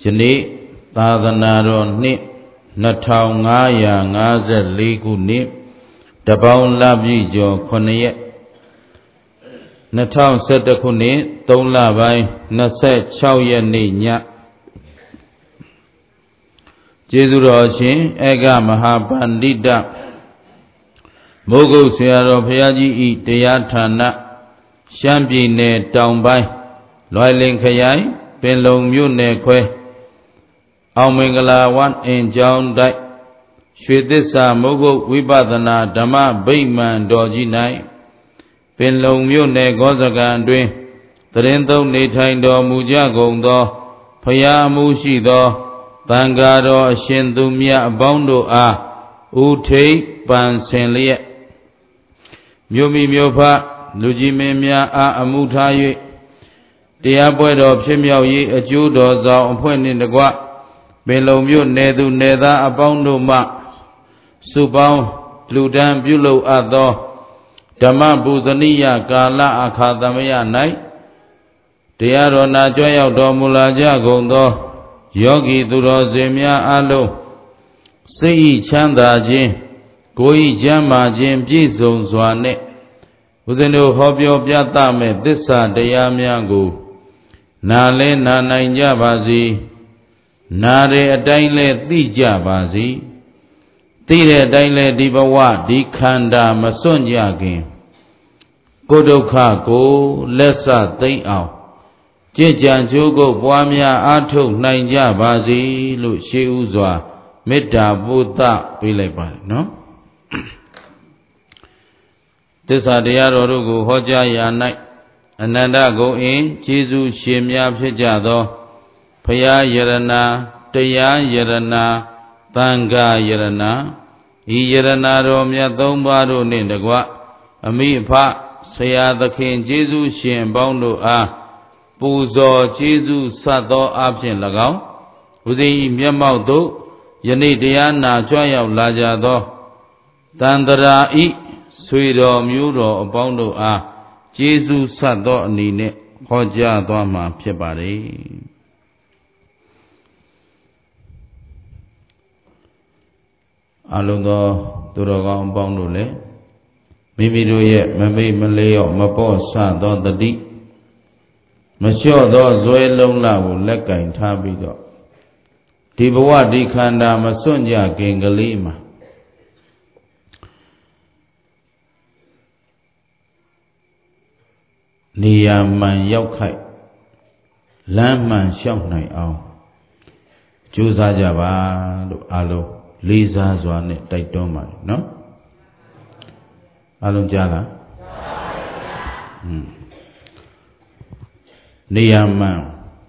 နေ့သာသနာတော်နှစ်2554ခုနှစ်တပေါင်းလပြည့်ကျော်9ရက်2011ခုနှစ်3လပိုင်း26ရက်နေ့ညကျေးဇူးတော်ရှင်ဧကမဟာပန္တိတမိုးကုတ်ဆရာတော်ဘုရားကြီးဤတရားဌာနရှမ်းပြည်နယ်တောင်ပိုင်းလွိုင်လင်ခရိုင်ပင်လုံမြို့နယ်ခွဲအောင်မင်္ဂလာဝမ်းအင်ကျောင်းတိုက်ရွှေသစ္စာမိုးကုတ်ဝိပဿနာဓမ္မဗိမာန်တော်ကြီး၌ပင်လုံမြို့နယ်ဂောဇကံတွင်သရင်သုံးနေထိုင်တော်မူကြကုန်သောဘုရားအမှုရှိသောသံဃာတော်အရှင်သူမြတ်အပေါင်းတို့အားဥထိပ်ပန်ဆင်လျက်မြို့မိမြို့ဖလူကြီးမင်းများအားအမှုထား၍တရားပွဲတော်ဖြစ်မြောက်ရေးအကျိုးတော်ဆောင်အဖွဲ့နှင့်တကွပင်လုံမြို့နယ်သူနယ်သားအပေါင်းတို့မှစုပေါင်းလူဒန်းပြုလုပ်အပ်သောဓမ္မပူဇနိယကာလအခါသမယ၌တရားတော်နာကြွရောက်တော်မူလာကြကုန်သောယောဂီသူတော်စင်များအားလုံးစိတ်ဤချမ်းသာခြင်းကိုယ်ဤကျမ်းမာခြင်းပြည့်စုံစွာနဲ့ဦးဇင်းတို့ဟောပြောပြသမဲ့သစ္စာတရားများကိုနာလဲနာနိုင်ကြပါစေနာတဲ့အတိုင်းလဲသိကြပါစေသိတဲ့အတိုင်းလဲဒီဘဝဒီခန္ဓာမစွန့်ကြခင်ကိုယ်ဒုက္ခကိုလက်ဆသိမ့်အောင်ကြည်ကြံကြိုးကုပ်ပွားများအားထုတ်နိုင်ကြပါစေလို့ရှေးဥစွာမေတ္တာပို့သပေးလိုက်ပါတယ်နော်သစ္စာတရားတော်တို့ကိုဟောကြားရာ၌အနန္တဂုဏ်အင်းကျေးဇူးရှင်များဖြစ်ကြသောဘုရားယရနာတရားယရနာသံဃာယရနာဤယရနာတော်မြတ်သုံးပါးတို့နှင့်တကွအမိအဖဆရာသခင်ကျေးဇူးရှင်အပေါင်းတို့အားပူဇော်ကျေးဇူးဆတ်သောအဖြစ်၎င်းဦးဇင်းဤမျက်မှောက်သို့ယနေ့တရားနာကြွရောက်လာကြသောတန်တရာဤဆွေတော်မျိုးတော်အပေါင်းတို့အားကျေးဇူးဆတ်သောအနေနဲ့ဟောကြားသွားမှာဖြစ်ပါတယ်အလုံးသောသူတော်ကောင်းအပေါင်းတို့လည်းမိမိတို့ရဲ့မမိတ်မလျော့မပေါ့ဆသောတတိမလျှော့သောဇွဲလုံးလကိုလက်ကင်ထားပြီးတော့ဒီဘဝဒီခန္ဓာမစွန့်ကြခင်ကလေးမှာနေရာမှန်ရောက်ခိုက်လမ်းမှန်လျှောက်နိုင်အောင်ကြိုးစားကြပါလို့အားလုံးလေးစားစွာနဲ့တိုက်တွန်းပါတယ်နော်အားလုံးကြားလားနေရာမှန်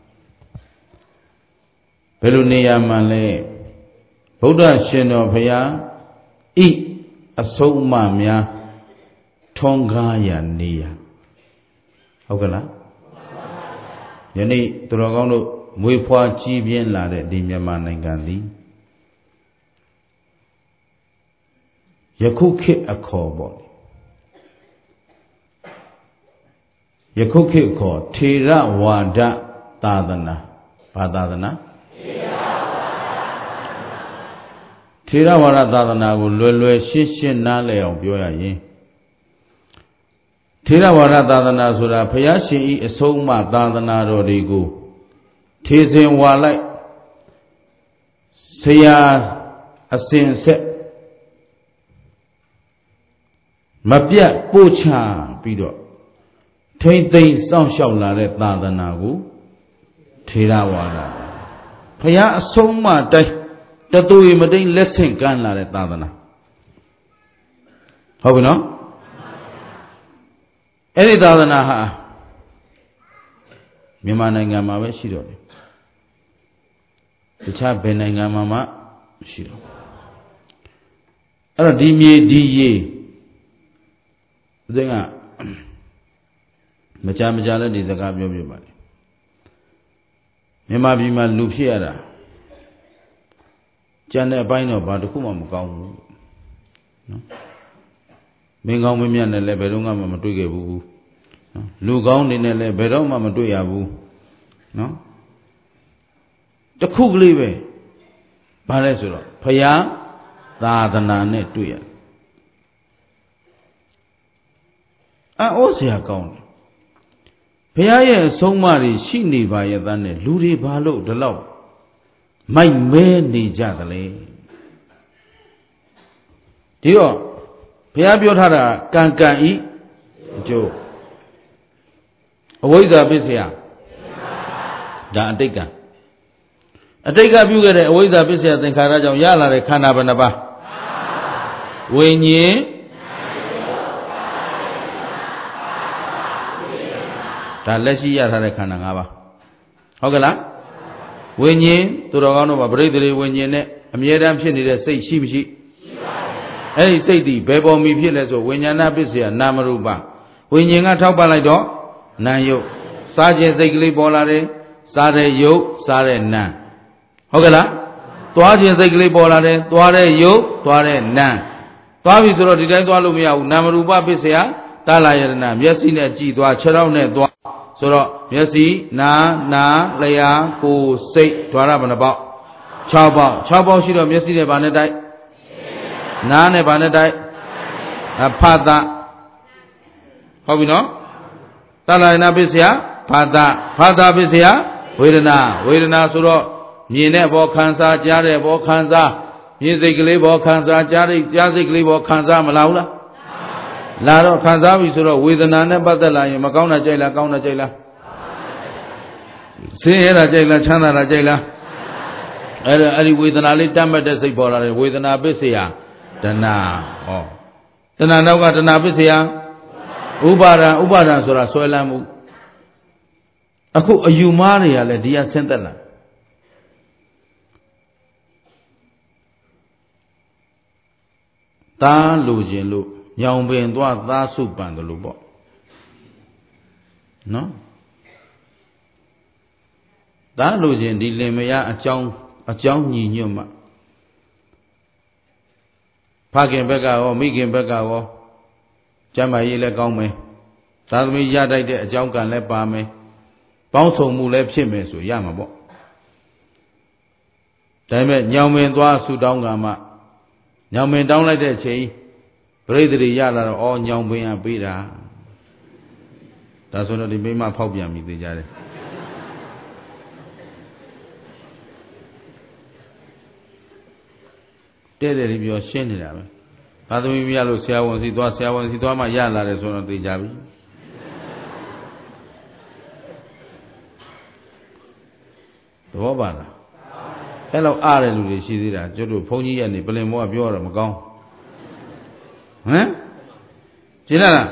ဘယ်လိုနေရာမှန်လဲဗုဒ္ဓရှင်တော်ဘုရားဤအဆုံးအမများထွန်းကားရာနေရာဟုတ်ကလားယနေ့သူတော်ကောင်းတို့မွေးဖွားကြီးပြင်းလာတဲ့ဒီမြန်မာနိုင်ငံသည်ယခုခေတ်အခေါ်ပေါ့ယခုခေတ်ခေါ်ထေရဝါဒသာသနာဘာသာသနာထေရဝါဒသာသနာကိုလွယ်လွယ်ရှင်းရှင်းနားလည်အောင်ပြောရရင်ထေရဝါဒသာသနာဆိုတာဘုရားရှင်ဤအဆုံးအမသာသနာတော်တွေကိုထေစဉ်ဝါလိုက်ဆရာအစဉ်ဆက်မပြတ်ပို့ချပြီးတော့ထိမ့်သိမ့်စောင့်ရှောက်လာတဲ့သာသနာကိုထေရဝါဒဘုရားအဆုံးအမတိုင်းတသွေမတိန်လက်ဆင့်ကမ်းလာတဲ့သာသနာဟုတ်ပြီနော်အဲ့ဒီသာသနာဟာမြန်မာနိုင်ငံမှာပဲရှိတော့တယ်တခြားဘယ်နိုင်ငံမှာမှမရှိတော့အဲ့တော့ဒီမြေဒီရေဦးဇင်းကမကြလည်းဒီစကားပြောပြပါလေမြန်မာပြည်မှာလူဖြစ်ရတာကျန်တဲ့အပိုင်းတော့ဘာတစ်ခုမှမကောင်းဘူးနော်မင်းကောင်းမင်းမြတ်နဲ့လည်းဘယ်တော့မှမတွေ့ခဲ့ဘူးနော်လူကောင်းနေနဲ့လည်းဘယ်တော့မှမတွေ့ရဘူးနော်တခုကလေးပဲဘာလဲဆိုတော့ဘုရားသာသနာနဲ့တွေ့ရတယ်အိုးเสียကောင်းတယ်ဘုရားရဲ့အဆုံးအမတွေရှိနေပါရဲ့သားနဲ့လူတွေဘာလို့ဒီလောက်မိုက်မဲနေကြသလဲဒီတော့ဘုရားပြောထားတာကံကံဤအကျိုးအဝိဇ္ဇာပစ္စယဒါအတိတ်ကံအတိတ်ကပြုခဲ့တဲ့အဝိဇ္ဇာပစ္စယသင်္ခါရကြောင့်ရလာတဲ့ခန္ဓာဘယ်နှပါးဝိညာဉ်ဒါလက်ရှိရထားတဲ့ခန္ဓာ၅ပါးဟုတ်ကဲ့လားဝိညာဉ်သူတော်ကောင်းတို့မှာပရိသေဝိညာဉ်နဲ့အမြဲတမ်းဖြစ်နေတဲ့စိတ်ရှိမရှိအဲ့ဒီစိတ်ဒီဘယ်ပေါ်မီဖြစ်လဲဆိုဝိညာဏပစ္စယနာမရူပဝိညာဉ်ကထောက်ပလိုက်တော့နာယုတ်စားခြင်းစိတ်ကလေးပေါ်လာတယ်စားတဲ့ယုတ်စားတဲ့နာဟုတ်ကဲ့လားသွားခြင်းစိတ်ကလေးပေါ်လာတယ်သွားတဲ့ယုတ်သွားတဲ့နာသွားပြီဆိုတော့ဒီတိုင်းသွားလို့မရဘူးနာမရူပပစ္စယတလာယရဏမျက်စိနဲ့ကြည်သွားခြေထောက်နဲ့သွားဆိုတော့မျက်စိနာလျှာကိုယ်စိတ်ဓာရဘယ်နှပေါက်6ပေါက်6ပေါက်ရှိတော့မျက်စိနဲ့ဘာနဲ့တိုက်နားနဲ့ဘာနဲ့တိုက်ဖာသဟုတ်ပြီနော်တလာယနာပစ္စယဖာသပစ္စယဝေဒနာဆိုတော့မြင်တဲ့ဘောခံစားကြားတဲ့ဘောခံစားမြင်စိတ်ကလေးဘောခံစားကြားစိတ်ကလေးဘောခံစားမလားဘူးလားလာတော့ခံစားပြီဆိုတော့ဝေဒနာနဲ့ပတ်သက်လာရင်မကောင်းတာကြိုက်လားကောင်းတာကြိုက်လားဆင်းရဲတာကြိုက်လားချမ်းသာတာကြိုက်လားအဲ့ဒီဝေဒနာလေးတတ်မှတ်တဲ့စိတ်ပေါ်လာတယ်ဝေဒနာပစ္စယတဏှာဟောတဏှာနောက်ကတဏှာပစ္စယဥပါဒံဆိုတာဆွဲလန်းမှုအခုအယူမားတွေကလည်းဒီကဆင်းသက်လာသားလိုခြင်းလို့ညောင်ပင်သွားသားစုပန်တယ်လို့ပေါ့နော်သားလိုခြင်းဒီလင်မယားအကြောင်းညီညွတ်မှဖခင်ဘက်ကရောမိခင်ဘက်ကရောကျမ်းမာရေးလည်းကောင်းမယ်သာသမီရတိုက်တဲ့အကြောင်းကံလည်းပါမယ်ပေါင်းစုံမှုလည်းဖြစ်မယ်ဆိုရမှာပေါ့ဒါပေမဲ့ညောင်ပင်သွားဆူတောင်းကမှညောင်ပင်တောင်းလိုက်တဲ့အချိန်ပရိသေတွေရလာတော့ညောင်ပင်ကပေးတာဒါဆိုတော့ဒီမိမဖောက်ပြန်ပြီသိကြတယ်တဲ့တယ်ပြောရှင်းနေတာပဲသာသမီမရလို့ဆရာဝန်စီသွားမှရလာတယ်ဆိုတော့သိကြပြီသဘောပါလားအဲ့လောက်အားတဲ့လူတွေရှိသေးတာကျွတ်တို့ဘုန်းကြီးရဲ့နေပလင်မောကပြောရတော့မကောင်းဟမ်ရှင်းလား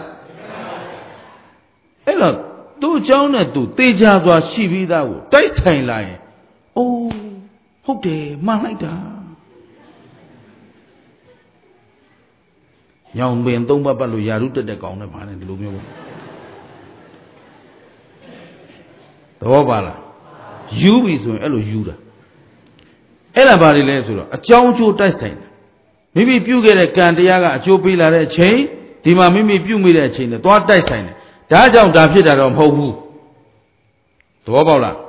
အဲ့တော့သူ့အကြောင်းနဲ့သူတေချာစွာရှိပြီးသားကိုတိုက်ဆိုင်လာရင်အိုးဟုတ်တယ်မှန်လိုက်တာညောင်ပင်သုံးပတ်လို့ယာရုတက်တဲ့ကောင်နဲ့ပါနေဒီလိုမျိုးပေါ့သဘောပါလားယူပြီဆိုရင်အဲ့လိုယူတာအဲ့ဒါဘာတွေလဲဆိုတော့အကြောင်းအကျိုးတိုက်ဆိုင်တယ်မိမိပြုခဲ့တဲ့ကံတရားကအကျိုးပေးလာတဲ့အချိန်ဒီမှာမိမိပြုမိတဲ့အချိန်နဲ့သွားတိုက်ဆိုင်တယ်ဒါကြောင့်ဒါဖြစ်တာတော့မဟုတ်ဘူးသဘောပေါက်လား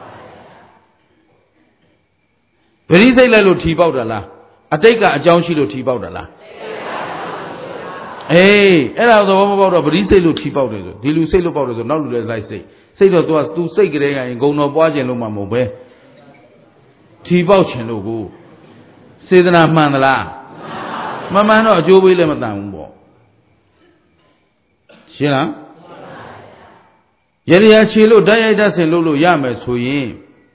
ဗရိစိတ်လိုက်လို့ထီပေါက်တာလားအတိတ်ကအကြောင်းရှိလို့ထီပေါက်တာလားအဲ့ဒါသဘောမပေါက်တော့ဗရိစိတ်လို့ထီပေါက်တယ်ဆိုဒီလူစိတ်လို့ပေါက်တယ်ဆိုနောက်လူလည်းလိုက်စိတ်တော့သူစိတ်ကလေးကရင်ဂုံတော်ပွားခြင်းလို့မှမဟုတ်ပဲထီပေါက်ခြင်းလို့ကိုစေတနာမှန်သလားမမှန်တော့အကျိုးပေးလည်းမတန်ဘူးပေါ့ရှင်းလားရရခြေလို့ဓာတ်ရိုက်ဓာတ်ဆင်လို့ရမယ်ဆိုရင်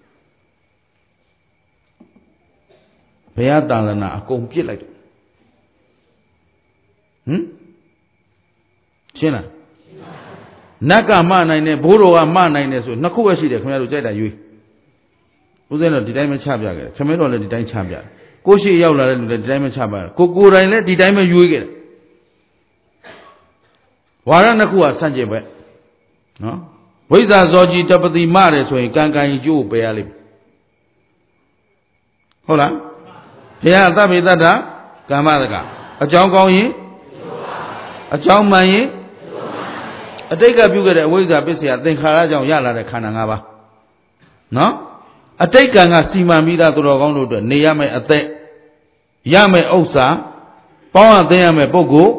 ဘုရားတာလနာအကုန်ပြစ်လိုက်တယ်ရှင်းလားနတ်ကမနိုင်တယ်ဘိုးတော်ကမနိုင်တယ်ဆိုနှစ်ခုပဲရှိတယ်ခင်ဗျားတို့ကြိုက်တာရွေးဦးဇင်းတော့ဒီတိုင်းပဲချပြခဲ့တယ်ခင်ဗျားတို့လည်းဒီတိုင်းချပြတယ်ကိုရှိရောက်လာတဲ့လူလည်းဒီတိုင်းပဲချပြတယ်ကိုယ်တိုင်လည်းဒီတိုင်းပဲရွေးခဲ့တယ်ဝါရနှစ်ခုကဆန့်ကျင်ပဲနော်ဝိဇ္ဇာဇောကြီးတပတိမတယ်ဆိုရင်ကံကံကြီးကျိုးကိုပယ်ရလိမ့်မယ်ဟုတ်လားဘုရားအတ္တမေတ္တာကမ္မတကအကြောင်းကောင်းရင်အကြောင်းမှန်ရင်အတိတ်ကပြုခဲ့တဲ့အဝိဇ္ဇာပစ္စယသင်္ခါရကြောင့်ရလာတဲ့ခန္ဓာ၅ပါးနော်အတိတ်ကံကစီမံပြီးသားသူတော်ကောင်းတို့အတွက်နေရမယ့်အသက်ရမယ့်ဥစ္စာပေါင်းအသင်းရမယ့်ပုဂ္ဂိုလ်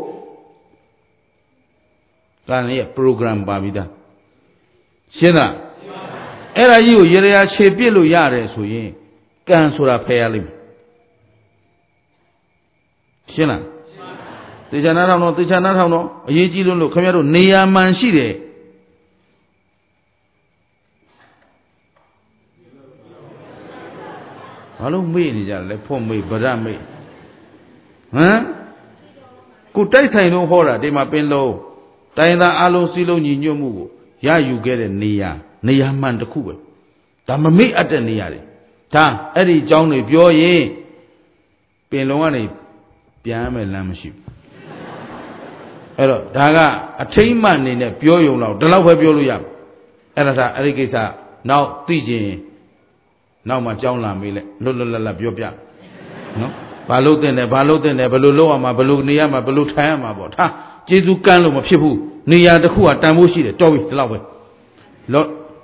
ကံရဲ့ program ပါပြီးသားရှင်းလားအဲ့ဒါကြီးကိုရေရာခြေပြစ်လို့ရတယ်ဆိုရင်ကံဆိုတာဖယ်ရလိမ့်မယ်ရှင်းလားတေချာနာထောင်တော့တေချာနာထောင်တော့အရေးကြီးလို့ခင်ဗျားတို့နေရာမှန်ရှိတယ်ဘာလို့မေ့နေကြလဲဖွင့်မေ့ဗရမေ့ဟမ်ကိုတိုက်ဆိုင်တော့ဟောတာဒီမှာပင်လုံးတိုင်းသားအလုံးစီလုံးညီညွတ်မှုကိုရယူခဲ့တဲ့နေရာမှန်တစ်ခုပဲဒါမမေ့အပ်တဲ့နေရာတွေဒါအဲ့ဒီအကြောင်းတွေပြောရင်ပင်လုံးကနေပြန်မယ်လမ်းမရှိဘူးအဲ့တော့ဒါကအထိမ့်မှန်နေနဲ့ပြောရုံတော့ဒီလောက်ပဲပြောလို့ရအဲ့ဒါအဲ့ဒီကိစ္စနောက်သိချင်နောက်မှကြောင်းလာမေးလိုက်လွတ်လပ်ပြောပြနော်ဘာလို့တင်တယ်ဘယ်လိုလုပ်ရမှာဘယ်လိုနေရမှာဘယ်လိုထိုင်ရမှာပေါ့ထားကျေးဇူးကမ်းလို့မဖြစ်ဘူးနေရာတစ်ခုကတန်ဖိုးရှိတယ်တော်ပြီဒီလောက်ပဲနော်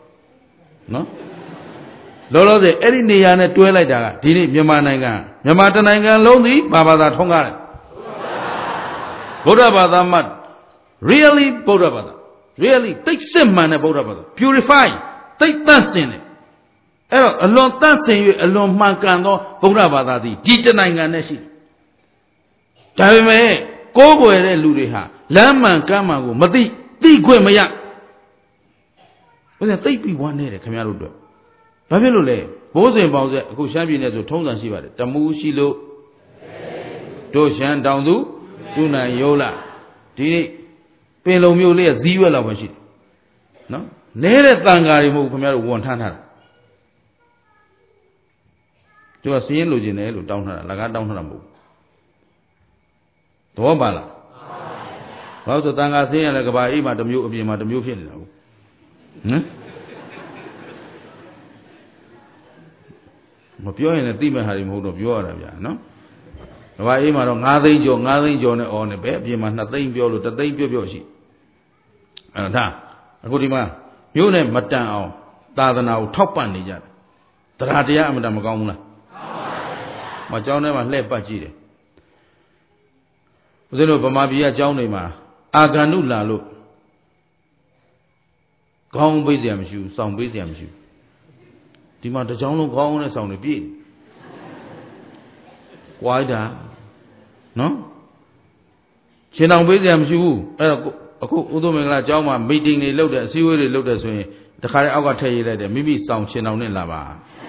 လောဆယ်အဲ့ဒီနေရာနဲ့တွဲလိုက်တာကဒီနေ့မြန်မာနိုင်ငံတနိုင်ငံလုံးသည်ဘာသာထုံးကားတယ်ဗုဒ္ဓဘာသာမှာ really ဗုဒ္ဓဘာသာ really သိစစ်မှန်တဲ့ဗုဒ္ဓဘာသာ purify သိတန့်စင်တယ်အဲ့တော့အလွန်တန့်စင်၍အလွန်မှန်ကန်သောဗုဒ္ဓဘာသာသည်ဒီတနိုင်ငံနဲ့ရှိဒါပေမဲ့ကိုးကွယ်တဲ့လူတွေဟာလမ်းမှန်ကမ်းမှန်ကိုမသိခွင့်မရဘယ်နဲ့သိပြီးဝမ်းနေတယ်ခင်ဗျားတို့တို့ဘာဖြစ်လို့လဲဘိုးစဉ်ပေါင်းဆက်အခုရှမ်းပြည်နယ်ဆိုထုံးစံရှိပါတယ်တမူးရှိလို့တို့ရှမ်းတောင်သူသူနိုင်ရိုးလာဒီနေ့ပင်လုံမျိုးလေးကဇီးရွက်လောက်ပဲရှိတယ်နော်နဲတဲ့တန်ဃာတွေမဟုတ်ခင်ဗျားတို့ဝန်ထမ်းထားတာသူကစည်ရင်လိုချင်တယ်လို့တောင်းထားတာလကားတောင်းထားတာမဟုတ်သဘောပါလားဘာလို့ဆိုတန်ဃာစည်ရင်လည်းကဘာအိမ်မှာတစ်မျိုးအပြင်မှာတစ်မျိုးဖြစ်နေတာဟုတ်ဟမ်မပြောရင်လည်းသိမဲ့ဟာတွေမဟုတ်တော့ပြောရတာဗျာနော်ကဘာအိမ်မှာတော့9သိန်းကျော်နဲ့အော်နေပဲအပြင်မှာ2သိန်းပြောလို့3သိန်းပြောရှိအဲ့ဒါအခုဒီမှာမျိုးနဲ့မတန်အောင်သာသနာကိုထောက်ပံ့နေကြတယ်တရားတရားအမှန်တမကောင်းဘူးလားမကျောင်းထဲမှာလှည့်ပတ်ကြည့်တယ်ဦးဇင်းတို့ဗမာပြည်ကကျောင်းတွေမှာအာဂန္ဓုလာလို့ခေါင်းပေးเสียမရှိဘူးစောင့်ပေးเสียမရှိဘူးဒီမှာတစ်ကျောင်းလုံးခေါင်းနဲ့စောင့်နေပြည့်ကွာတာနော်ရှင်းအောင်ပေးเสียမရှိဘူးအဲ့တော့အခုဥဒုမင်္ဂလာကျောင်းမှာမီတင်းတွေလုပ်တယ်အစည်းအဝေးတွေလုပ်တယ်ဆိုရင်တခါတည်းအောက်ကထည့်ရေးလိုက်တယ်မိမိစောင့်ရှင်းအောင်နဲ့လာပါ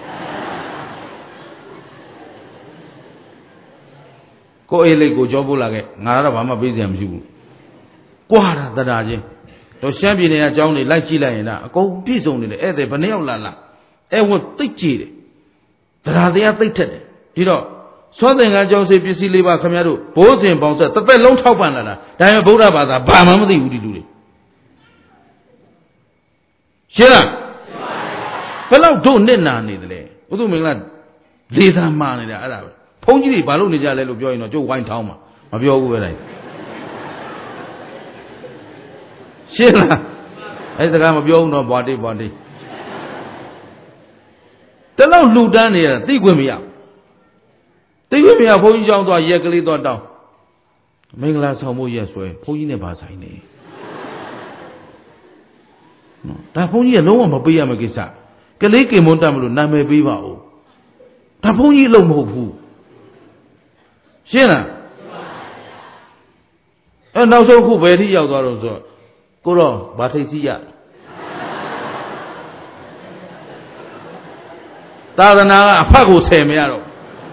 ကိုအေးလေးကိုကြောပို့လာခဲ့ငါတော့ဘာမှပေးเสียမရှိဘူးကွာတာတရာချင်းတော့ရှမ်းပြည်နယ်ကကျောင်းတွေလိုက်ကြည့်လိုက်ရင်အကုန်ပြည့်စုံနေတယ်ဧည့်သည်ဘယ်နှယောက်လာအဲ့ဝတ်သိကြည့်တယ်တရားတရားသိထက်တယ်ဒီတော့သောသင်္ကန်းကျောင်းစီပစ္စည်းလေးပါခင်ဗျားတို့ဘိုးစဉ်ပေါင်းဆက်တစ်သက်လုံးထောက်ပံ့လာတာဒါပေမဲ့ဗုဒ္ဓဘာသာဘာမှမသိဘူးဒီလူတွေရှင်းလားဘယ်လောက်တို့နစ်နာနေတယ်လဲဥဒုမင်္ဂလာလေသာမှားနေတာအဲ့ဒါပဲဘုန်းကြီးတွေဘာလို့နေကြလဲလို့ပြောရင်တော့ကျုပ်ဝိုင်းထောင်းမှာမပြောဘူးပဲတိုင်းရှင်းလားအဲ့ဒါကမပြောဘူးတော့ဘွားတိတ်တလောက်လှူဒန်းနေရတာသိခွင့်မရဘုန်းကြီးကျောင်းသွားရက်ကလေးသွားတောင်းမင်္ဂလာဆောင်ဖို့ရက်ဆွဲဘုန်းကြီးနဲ့ဘာဆိုင်နေနော်ဒါဘုန်းကြီးကလုံးဝမပေးရမယ့်ကိစ္စကလေးကင်မွန်းတတ်မလို့နာမည်ပေးပါဦးဒါဘုန်းကြီးအလုပ်မဟုတ်ဘူးရှင်းလားအဲ့နောက်ဆုံးခုဘယ်ထိရောက်သွားတော့ဆိုကိုတော့ဘာထိတ်စီရသာသနာကအဖတ်ကိုဆယ်မရတော့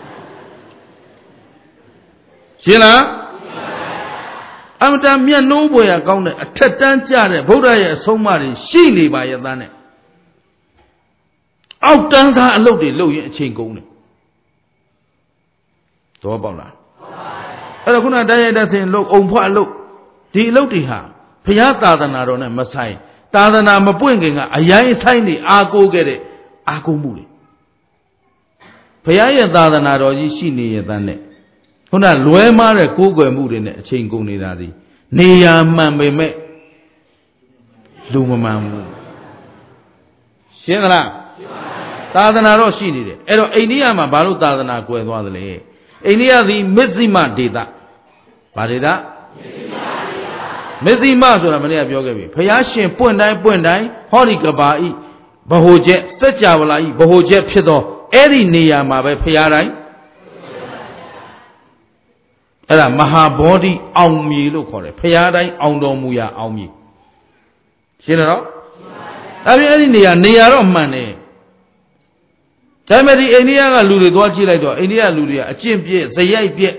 ရှင်းလားအမတန်မျက်နှိုးပွေရကောင်းတဲ့အထက်တန်းကြတဲ့ဗုဒ္ဓရဲ့အဆုံးအမတွေရှိနေပါရဲ့သားနဲ့အောက်တန်းသားအလုပ်တွေလုပ်ရင်အချိန်ကုန်တယ်သဘောပေါက်လားအဲ့တော့ခုနတရားရတဲ့ဆင်လုပ်အုံဖွားလုပ်ဒီအလုပ်တွေဟာဘုရားသာသနာတော်နဲ့မဆိုင်သာသနာမပွင့်ခင်ကအရင်ဆိုင်နေအားကိုးခဲ့တဲ့အားကိုးမှုတွေဘုရားရဲ့သာသနာတော်ကြီးရှိနေရဲ့တန်းနဲ့ခုနလွဲမားတဲ့ကိုးကွယ်မှုတွေနဲ့အချိန်ကုန်နေတာဒီနေရာမှန်ပေမဲ့လူမမှန်ဘူးရှင်းသလားသာသနာတော့ရှိနေတယ်အဲ့တော့အိန္ဒိယမှာဘာလို့သာသနာကွယ်သွားသလဲအိန္ဒိယသည်မဇ္ဈိမဒေသဘာဒေသမဇ္ဈိမဆိုတာမနေ့ကပြောခဲ့ပြီဘုရားရှင်ပွင့်တိုင်းဟောဒီကဘာဤဗဟိုချက်စัจ java လာဤဗဟိုချက်ဖြစ်သောအဲ့ဒီနေရာမှာပဲဘုရားတိုင်းအဲ့ဒါမဟာဘောဓိအောင်မြေလို့ခေါ်တယ်ဘုရားတိုင်းအောင်တော်မူရာအောင်မြေရှင်းတယ်နော်ဒါပြင်အဲ့ဒီနေရာတော့မှန်တယ်ဒါပေမဲ့ဒီအိန္ဒိယကလူတွေသွားကြည့်လိုက်တော့အိန္ဒိယလူတွေကအကျင့်ပြည့်ဇယိုက်ပြည့်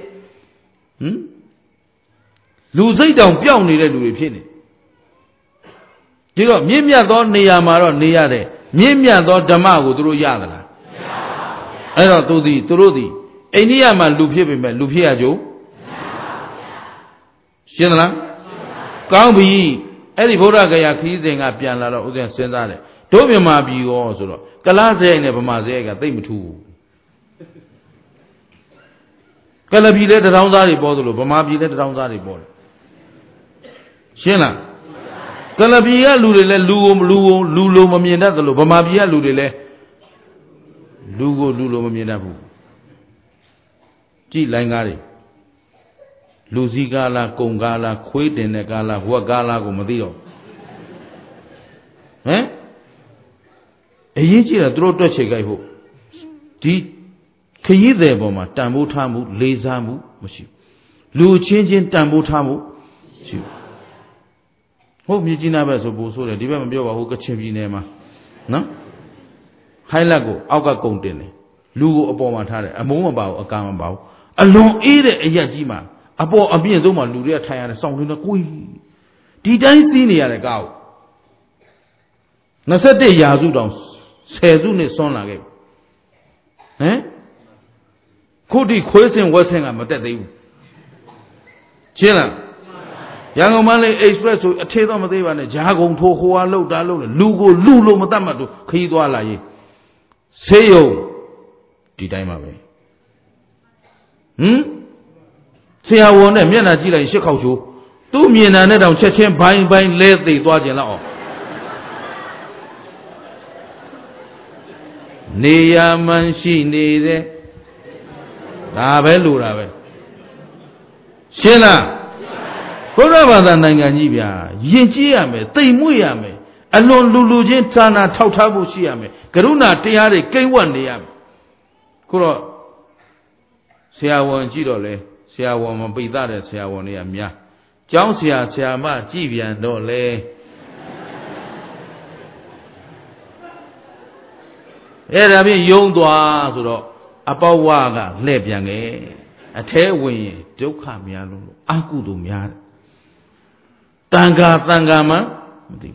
လူစိတ်တောင်ပျောက်နေတဲ့လူတွေဖြစ်နေဒီတော့မြင့်မြတ်သောနေရာမှာတော့နေရတယ်မြင့်မြတ်သောဓမ္မကိုသူတို့ရသလားမရပါဘူးအဲ့တော့သူတို့သည်အိန္ဒိယမှာလူဖြစ်ပေမဲ့လူဖြစ်ရကြုံရှင်းသလားကောင်းပြီအဲ့ဒီဗုဒ္ဓဂယာခရီးစဉ်ကပြန်လာတော့ဥစဉ်စဉ်းစားတယ်တို့မြန်မာပြည်ရောဆိုတော့ကလားစရိုက်နဲ့ဗမာစရိုက်ကသိမ့်မထူးဘူးကလပြည်လည်းတထောင်သားတွေပေါ်သလိုဗမာပြည်လည်းတထောင်သားတွေပေါ်တယ်ရှင်းလားကလပြည်ကလူတွေလည်းလူလိုမမြင်တတ်သလိုဗမာပြည်ကလူတွေလည်းလူလိုမမြင်တတ်ဘူးကြည့်လိုင်းကားတွေလူစည်းကားလားကုံကားလားခွေးတင်တဲ့ကားလားဝက်ကားလားကိုမသိတော့ဟမ်အရေးကြီးတာသူတို့တွက်ချေကြိုက်ဖို့ဒီခရီးသည်ပေါ်မှာတန်ဖိုးထားမှုလေးစားမှုမရှိလူချင်းတန်ဖိုးထားမှုရှိဟုတ်မြကြီးနားပဲဆိုပို့ဆိုတယ်ဒီဘက်မပြောပါဘူးကချင်ပြည်နယ်မှာနော်ဟိုင်းလက်ကိုအောက်ကကုံတင်တယ်လူကိုအပေါ်မှာထားတယ်အမုန်းမပါဘူးအကာမပါဘူးအလွန်အေးတဲ့အရက်ကြီးမှာအပေါ်အပြည့်ဆုံးမှာလူတွေကထိုင်ရတယ်စောင့်နေကိုယ်ဒီတိုင်းစီးနေရတယ်ကောက်21ရာစုတောင်10စုနဲ့ဆွမ်းလာခဲ့ဟမ်ခုထိခွေးစင်ဝက်စင်ကမတက်သေးဘူးရှင်းလားရန်ကုန်မန္တလေး express ဆိုအထေတော့မသေးပါနဲ့ဂျာကုံထိုးဟိုဟာလှုပ်တာလှုပ်လူကိုလူလို့မတတ်မှတ်တော့ခီးသွားလာရေးဆေးရုံဒီတိုင်းပါပဲဆရာဝန်နဲ့မျက်နှာကြည့်လိုက်ရှစ်ခေါက်ချိုးသူ့မြင်တာနဲ့တောင်ချက်ချင်းဘိုင်းလဲသိသွားခြင်းလောက်အောင်နေရမှန်ရှိနေတဲ့ဒါပဲလို့တာပဲရှင်းလားဘုရားဘာသာနိုင်ငံကြီးဗျာယဉ်ကျေးရမယ်သိမ်မွေ့ရမယ်အလွန်လူချင်းဌာနထောက်ထားဖို့ရှိရမယ်ကရုဏာတရားတွေကိမ့်ဝတ်နေရမယ်ခုတော့ဆရာဝန်ကြည့်တော့လေဆရာဝန်မပိသတဲ့ဆရာဝန်တွေကများကျောင်းဆရာမကြည့်ပြန်တော့လေအဲ့ဒါဖြင့်ယုံသွားဆိုတော့အပေါဝါကလှည့်ပြန်ခဲ့အထဲဝင်ရင်ဒုက္ခများလို့အကုသိုလ်များတယ်တန်ခါမှမသိ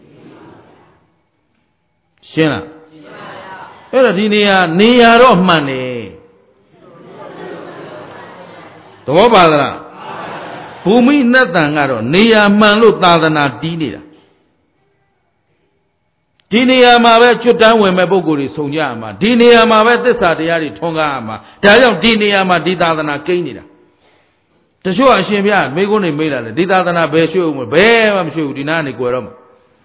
ရှင်းလားအဲ့တော့ဒီနေရာတော့မှန်တယ်သဘောပါသလားဘူမိနတ်တန်ကတော့နေရာမှန်လို့သာသနာတီးနေတာဒီနေရာမှာပဲကျွတ်တန်းဝင်မဲ့ပုဂ္ဂိုလ်တွေဆုံကြရမှာဒီနေရာမှာပဲသစ္စာတရားတွေထွန်းကားရမှာဒါကြောင့်ဒီနေရာမှာဒီသာသနာကိန်းနေတာတချို့အရှင်ပြမိကုန်းနေမေးလာတယ်ဒီသာသနာဘယ်ရွှေ့ဦးမလဲဘယ်မှမရွှေ့ဘူးဒီနားကနေကြွယ်တော့မှာ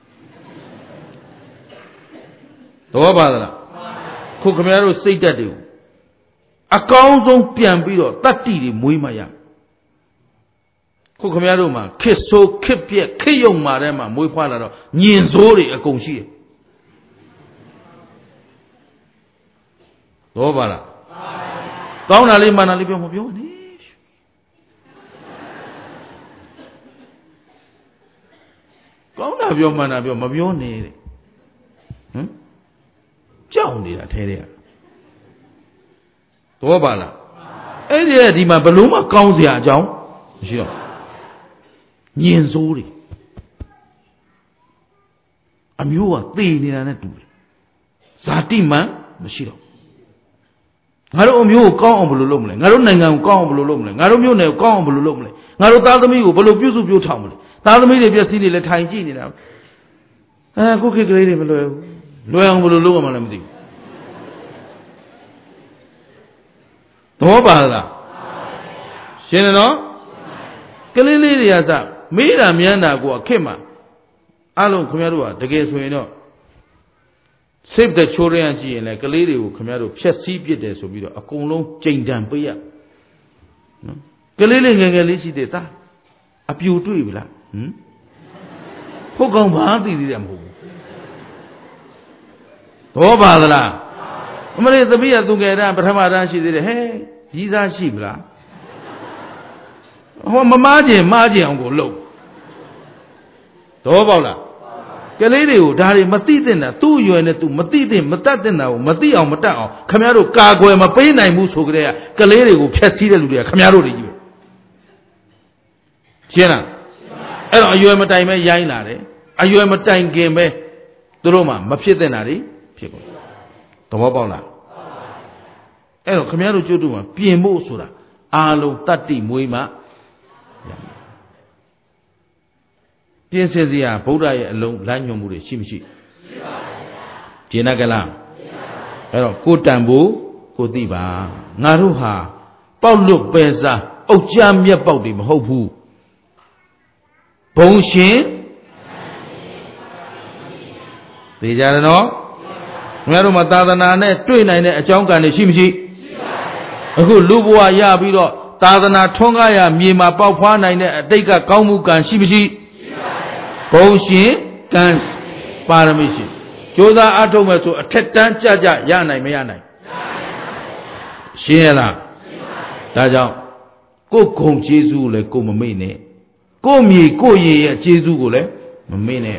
သဘောပါသလားခုခင်ဗျားတို့စိတ်ဓာတ်တွေအကောင်းဆုံးပြန်ပြီးတော့တတ္တိတွေမွေးမှရခုခင်ဗျားတို့မှာခစ်ဆိုးခစ်ပြက်ခိယုံမာထဲမှာမွေးဖွားလာတော့ညင်စိုးတွေအကုန်ရှိတယ်သဘောပါလားကောင်းတာလေးမှန်တာလေးပြောမပြောနဲ့ကောင်းတာပြောမှန်တာပြောမပြောနဲ့တဲ့ကြောက်နေတာထဲတဲ့သဘောပါလားအဲ့ဒီမှာဘလို့မှကောင်းစရာအကြောင်းမရှိတော့ညင်စိုးတွေအမျိုးကသေနေတာနဲ့တူတယ်ဇာတိမှန်မရှိတော့ငါတို့အမျိုးကိုကောင်းအောင်ဘယ်လိုလုပ်မလဲငါတို့နိုင်ငံကိုကောင်းအောင်ဘယ်လိုလုပ်မလဲငါတို့မြို့နယ်ကိုကောင်းအောင်ဘယ်လိုလုပ်မလဲငါတို့သားသမီးကိုဘယ်လိုပြုစုပြောထောင်မလဲသားသမီးတွေပြည့်စည်နေလဲထိုင်ကြည့်နေတာခုခေတ်ကလေးတွေမလွယ်ဘူးလွယ်အောင်ဘယ်လိုလုပ်ရမှလည်းမသိဘူးသဘောပါလားရှင်းတယ်နော်ကလေးလေးတွေကစမေးတာမြန်းတာကိုခက်မှာအလုံးခင်ဗျားတို့ကတကယ်ဆိုရင်တော့စိတ်တဲ့ချိုးရမ်းကြည့်ရင်လည်းကလေးတွေကိုခင်ဗျားတို့ဖြက်စီးပြစ်တယ်ဆိုပြီးတော့အကုန်လုံးကြိမ်တံပေးရနော်ကလေးလေးငယ်ငယ်လေးရှိတဲ့သားအပြူတွေ့ပြီလားဟုတ်ကောင်းဘာသိသေးတယ်မဟုတ်ဘူးသောပါသလားအမလေးသမီးကသူငယ်တန်းပထမတန်းရှိသေးတယ်ဟဲ့ကြီးစားရှိပြီလားဟောမမားခြင်းမားခြင်းအောင်ကိုလှုပ်သောပေါက်လားကလေးတွေကိုဒါတွေမသိသင့်တာသူ့အရွယ်နဲ့သူမသိသင့်မတတ်သင့်တာကိုမသိအောင်မတတ်အောင်ခင်ဗျားတို့ကာကွယ်မပေးနိုင်ဘူးဆိုကြတဲ့ကလေးတွေကိုဖျက်ဆီးတဲ့လူတွေကခင်ဗျားတို့တွေကြီးပဲရှင်းလားအဲ့တော့အရွယ်မတိုင်ပဲရိုင်းလာတယ်အရွယ်မတိုင်ခင်ပဲသူတို့မှမဖြစ်သင့်တာတွေဖြစ်ကုန်သဘောပေါက်လားအဲ့တော့ခင်ဗျားတို့ကျွတ်တို့မှာပြင်ဖို့ဆိုတာအာလုံးတတ္တိမွေးမှပြင်ဆင်စရာဗုဒ္ဓရဲ့အလုံးလမ်းညွှန်မှုတွေရှိမရှိရှိပါဗျာကျင်ကလားအဲ့တော့ကိုတန်ဖို့ကိုသိပါငါတို့ဟာပေါက်လွတ်ပဲစားအုတ်ကြမြက်ပေါက်တွေမဟုတ်ဘူးဘုံရှင်သိကြတယ်နော်ငါတို့မှာသာသနာနဲ့တွေ့နိုင်တဲ့အကြောင်းကံတွေရှိမရှိရှိပါဗျာအခုလူဘဝရပြီးတော့သာသနာထွန်းကားရမြေမှာပေါက်ဖွားနိုင်တဲ့အတိတ်ကကောင်းမှုကံရှိမရှိဘုံရှင်ကံပါရမီရှင်ကြိုးစားအထုတ်မဲ့ဆိုအထက်တန်းကြကြရနိုင်မရနိုင်ရှင်းရလားဒါကြောင့်ကိုယ်ဂုံကျေးဇူးကိုလည်းကိုမမေ့နဲ့ကိုမြေကိုရေရဲ့ကျေးဇူးကိုလည်းမမေ့နဲ့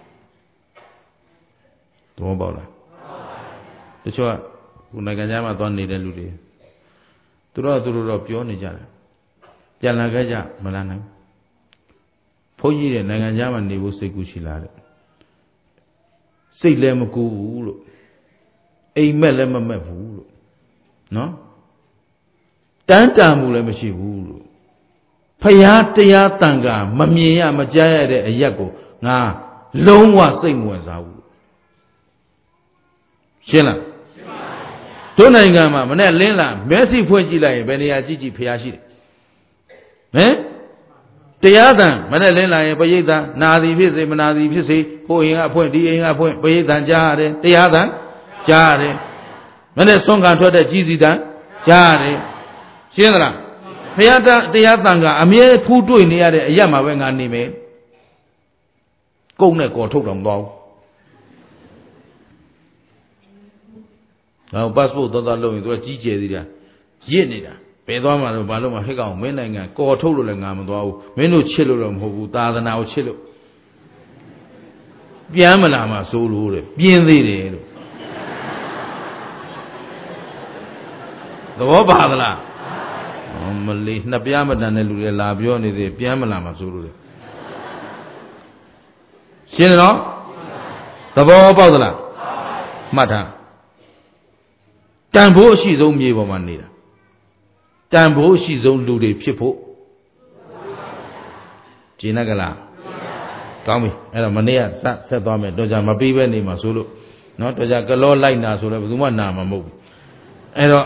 သဘောပေါက်လားတချို့ကခုနိုင်ငံခြားမှာသွားနေတဲ့လူတွေသူတို့တော့ပြောနေကြတယ်ပြန်လာခဲ့ကြမလာနိုင်ဘုန်းကြီးတဲ့နိုင်ငံခြားမှာနေဖို့စိတ်ကူးရှိလာတယ်စိတ်လည်းမကူဘူးလို့အိမ်မက်လည်းမမက်ဘူးလို့နော်တန်းတန်မှုလည်းမရှိဘူးလို့ဖရာတရားတန်ခါမမြင်ရမကြားရတဲ့အရက်ကိုငါလုံးဝစိတ်မဝင်စားဘူးရှင်းလားရှင်းပါပါတို့နိုင်ငံမှာမနဲ့လင်းလာမျက်စိဖွင့်ကြည့်လိုက်ရင်ဘယ်နေရာကြည့်ကြည့်ဖရာရှိတယ်ဟမ်တရားတန်မနဲ့လင်းလာရင်ပရိသတ်နာသည်ဖြစ်စေမနာသည်ဖြစ်စေဟိုအိမ်ကအဖွင့်ဒီအိမ်ကအဖွင့်ပရိသတ်ကြားရတယ်တရားတန်ကြားရတယ်မနဲ့ဆွမ်းခံထွက်တဲ့ကြီးစီတန်ကြားရတယ်ရှင်းသလားဘုရားတရားတန်ကအမြဲဖူးတွေ့နေရတဲ့အရက်မှာပဲငါနေမယ်ကုန်းနဲ့ကော်ထုတ်တော့မသွားဘူးငါပတ်စပို့သွားလို့ရင်သူကကြီးကျယ်သေးတာရစ်နေတာဘယ်သွားမှတော့ဘာလို့မှဟိတ်ကောင်မင်းနိုင်ငံကော်ထုတ်လို့လည်းငါမသွားဘူးမင်းတို့ချစ်လို့တော့မဟုတ်ဘူးသာသနာကိုချစ်လို့ပြန်မလာမှစိုးလို့တဲ့ပြင်းသေးတယ်လို့သဘောပါသလားမလေးနှစ်ပြားမတန်တဲ့လူတွေလာပြောနေသေးပြန်မလာမှစိုးလို့လေရှင်းနော်သဘောပေါက်သလားမှတ်ထားတန်ဖိုးအရှိဆုံးမြေပေါ်မှာနေတာတန်ဖိုးအရှိဆုံးလူတွေဖြစ်ဖို့ကျင်ကလားကောင်းပြီအဲ့တော့မနေ့ကဆက်သွားမယ်တော့ကြမပြီးပဲနေမှာဆိုလို့နော်တော့ကြကလောလိုက်နာဆိုတော့ဘယ်သူမှနာမှာမဟုတ်ဘူးအဲ့တော့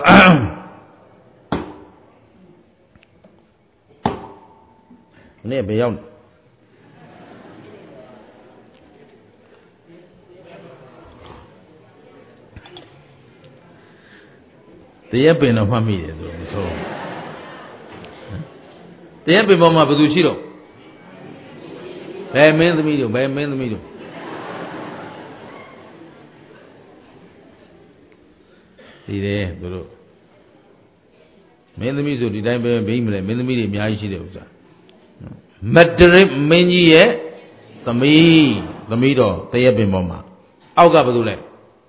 မနေ့ဘယ်ရောက်တရားပင်တော့မှတ်မိတယ်ဆိုမဆုံးတရားပင်ပေါ်မှာဘယ်သူရှိတော့ဘယ်မင်းသမီးတို့ဘယ်မင်းသမီးတို့ဒီတယ်သူတို့မင်းသမီးဆိုဒီတိုင်းပဲဘိမလဲမင်းသမီးတွေအများကြီးရှိတယ်ဥစ္စာမဒရစ်မင်းကြီးရဲ့သမီးတော်တရားပင်ပေါ်မှာအောက်ကဘယ်သူလဲ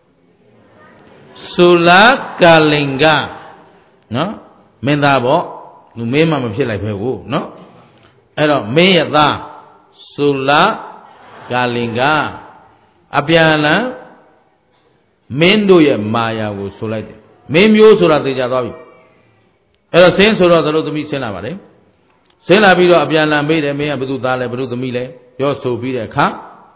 သုလကာလင်္ဂနော်မင်းသားပေါ့လူမင်းမှမဖြစ်လိုက်ပဲကိုနော်အဲ့တော့မင်းရဲ့သားသုလကာလင်္ဂအပြန်လန်မင်းတို့ရဲ့မာယာကိုဆိုလိုက်တယ်မင်းမျိုးဆိုတာသိကြသွားပြီအဲ့တော့ဆင်းဆိုတော့သတို့သမီးဆင်းလာပါလေဆင်းလာပြီးတော့အပြန်လန်မေးတယ်မင်းကဘယ်သူသားလဲဘယ်သူသမီးလဲပြောဆိုပြီးတဲ့အခါ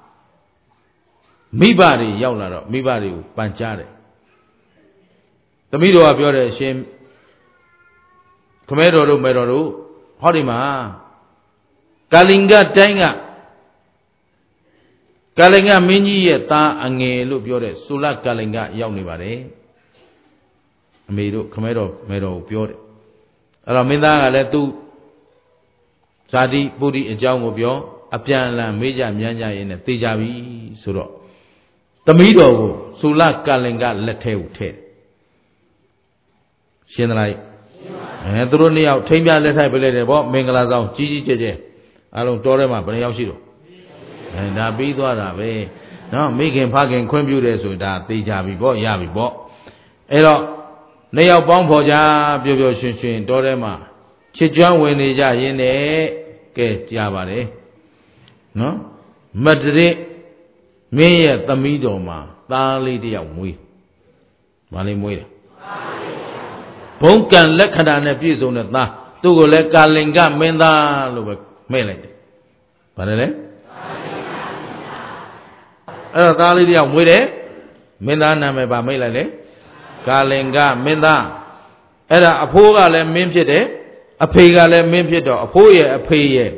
မိဘတွေရောက်လာတော့မိဘတွေကိုပန်ကြားတယ်သမီးတော်ကပြောတယ်အရှင်ခမဲတော်တို့မဲတော်တို့ဟောဒီမှာကာလင်္ဂတိုင်းကကာလင်ကမင်းကြီးရဲ့သားအငယ်လို့ပြောတဲ့ဆူလကာလင်ကရောက်နေပါတယ်အမေတို့ခမဲတော်မဲတော်ကိုပြောတယ်အဲ့တော့မင်းသားကလည်းသူဇာတိပုရိအကြောင်းကိုပြောအပြန်အလှန်မေးကြမြန်းကြရင်းနဲ့သိကြပြီဆိုတော့သမီးတော်ကိုဆူလကာလင်ကလက်ထဲကိုထည့်ရှင်းသလားသူတို့နှစ်ယောက်ထိမ်းပြလက်ထိုက်ပေးလိုက်တယ်ဗောမင်္ဂလာဆောင်ကြီးကြီးကျယ်ကျယ်အားလုံးတော်ထဲမှာဘယ်နှယောက်ရှိတော့ဒါပြီးသွားတာပဲနော်မိခင်ဖခင်ခွင့်ပြုတယ်ဆိုဒါသိကြပြီဗောရပြီဗောအဲ့တော့နှစ်ယောက်ပေါင်းဖော်ကြပျော်ပျော်ရွှင်ရွှင်တော်ထဲမှာချစ်ကြွမ်းဝင်နေကြရင်းနဲ့ကဲကြားပါတယ်နော်မတရစ်မင်းရဲ့သမီးတော်မှာသားလေးတယောက်မွေးမလေးမွေးတယ်ဘုံကံလက္ခဏာနဲ့ပြည့်စုံတဲ့သားသူ့ကိုလည်းကာလင်ကမင်းသားလို့ပဲမဲ့လိုက်တယ်ဗါတယ်လေအဲ့တော့သားလေးတယောက်မွေးတယ်မင်းသားနာမည်ဗာမိတ်လိုက်လေကာလင်ကမင်းသားအဲ့ဒါအဖိုးကလည်းမင်းဖြစ်တယ်အဖေကလည်းမင်းဖြစ်တော့အဖိုးရဲ့အဖေရဲ့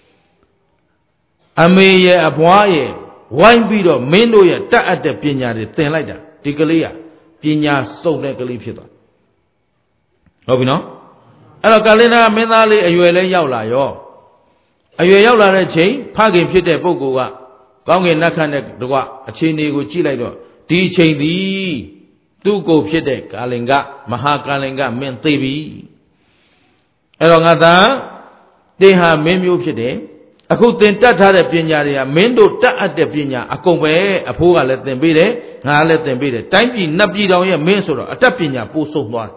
အမေရဲ့အဘွားရဲ့ဝိုင်းပြီးတော့မင်းတို့ရဲ့တတ်အပ်တဲ့ပညာတွေသင်လိုက်တာဒီကလေးကပညာစုံတဲ့ကလေးဖြစ်သွားဟုတ်ပြီနော်အဲ့တော့ကာလင်ကမင်းသားလေးအရွယ်လဲရောက်လာရောအရွယ်ရောက်လာတဲ့ချိန်ဖခင်ဖြစ်တဲ့ပုဂ္ဂိုလ်ကကောင်းကင်နတ်ခတ်နဲ့တကွအခြေအနေကိုကြည့်လိုက်တော့ဒီချိန်သည်သူ့ကိုဖြစ်တဲ့ကာလင်ကမဟာကာလင်ကမင်းသိပြီအဲ့တော့ငါသားတင်ဟာမင်းမျိုးဖြစ်တယ်အခုသင်တတ်ထားတဲ့ပညာတွေကမင်းတို့တတ်အပ်တဲ့ပညာအကုန်ပဲအဖိုးကလည်းသင်ပေးတယ်ငါလည်းသင်ပေးတယ်တိုင်းပြည်နတ်ပြည်တော်ရဲ့မင်းဆိုတော့အတတ်ပညာပို့ဆုံးသွားတယ်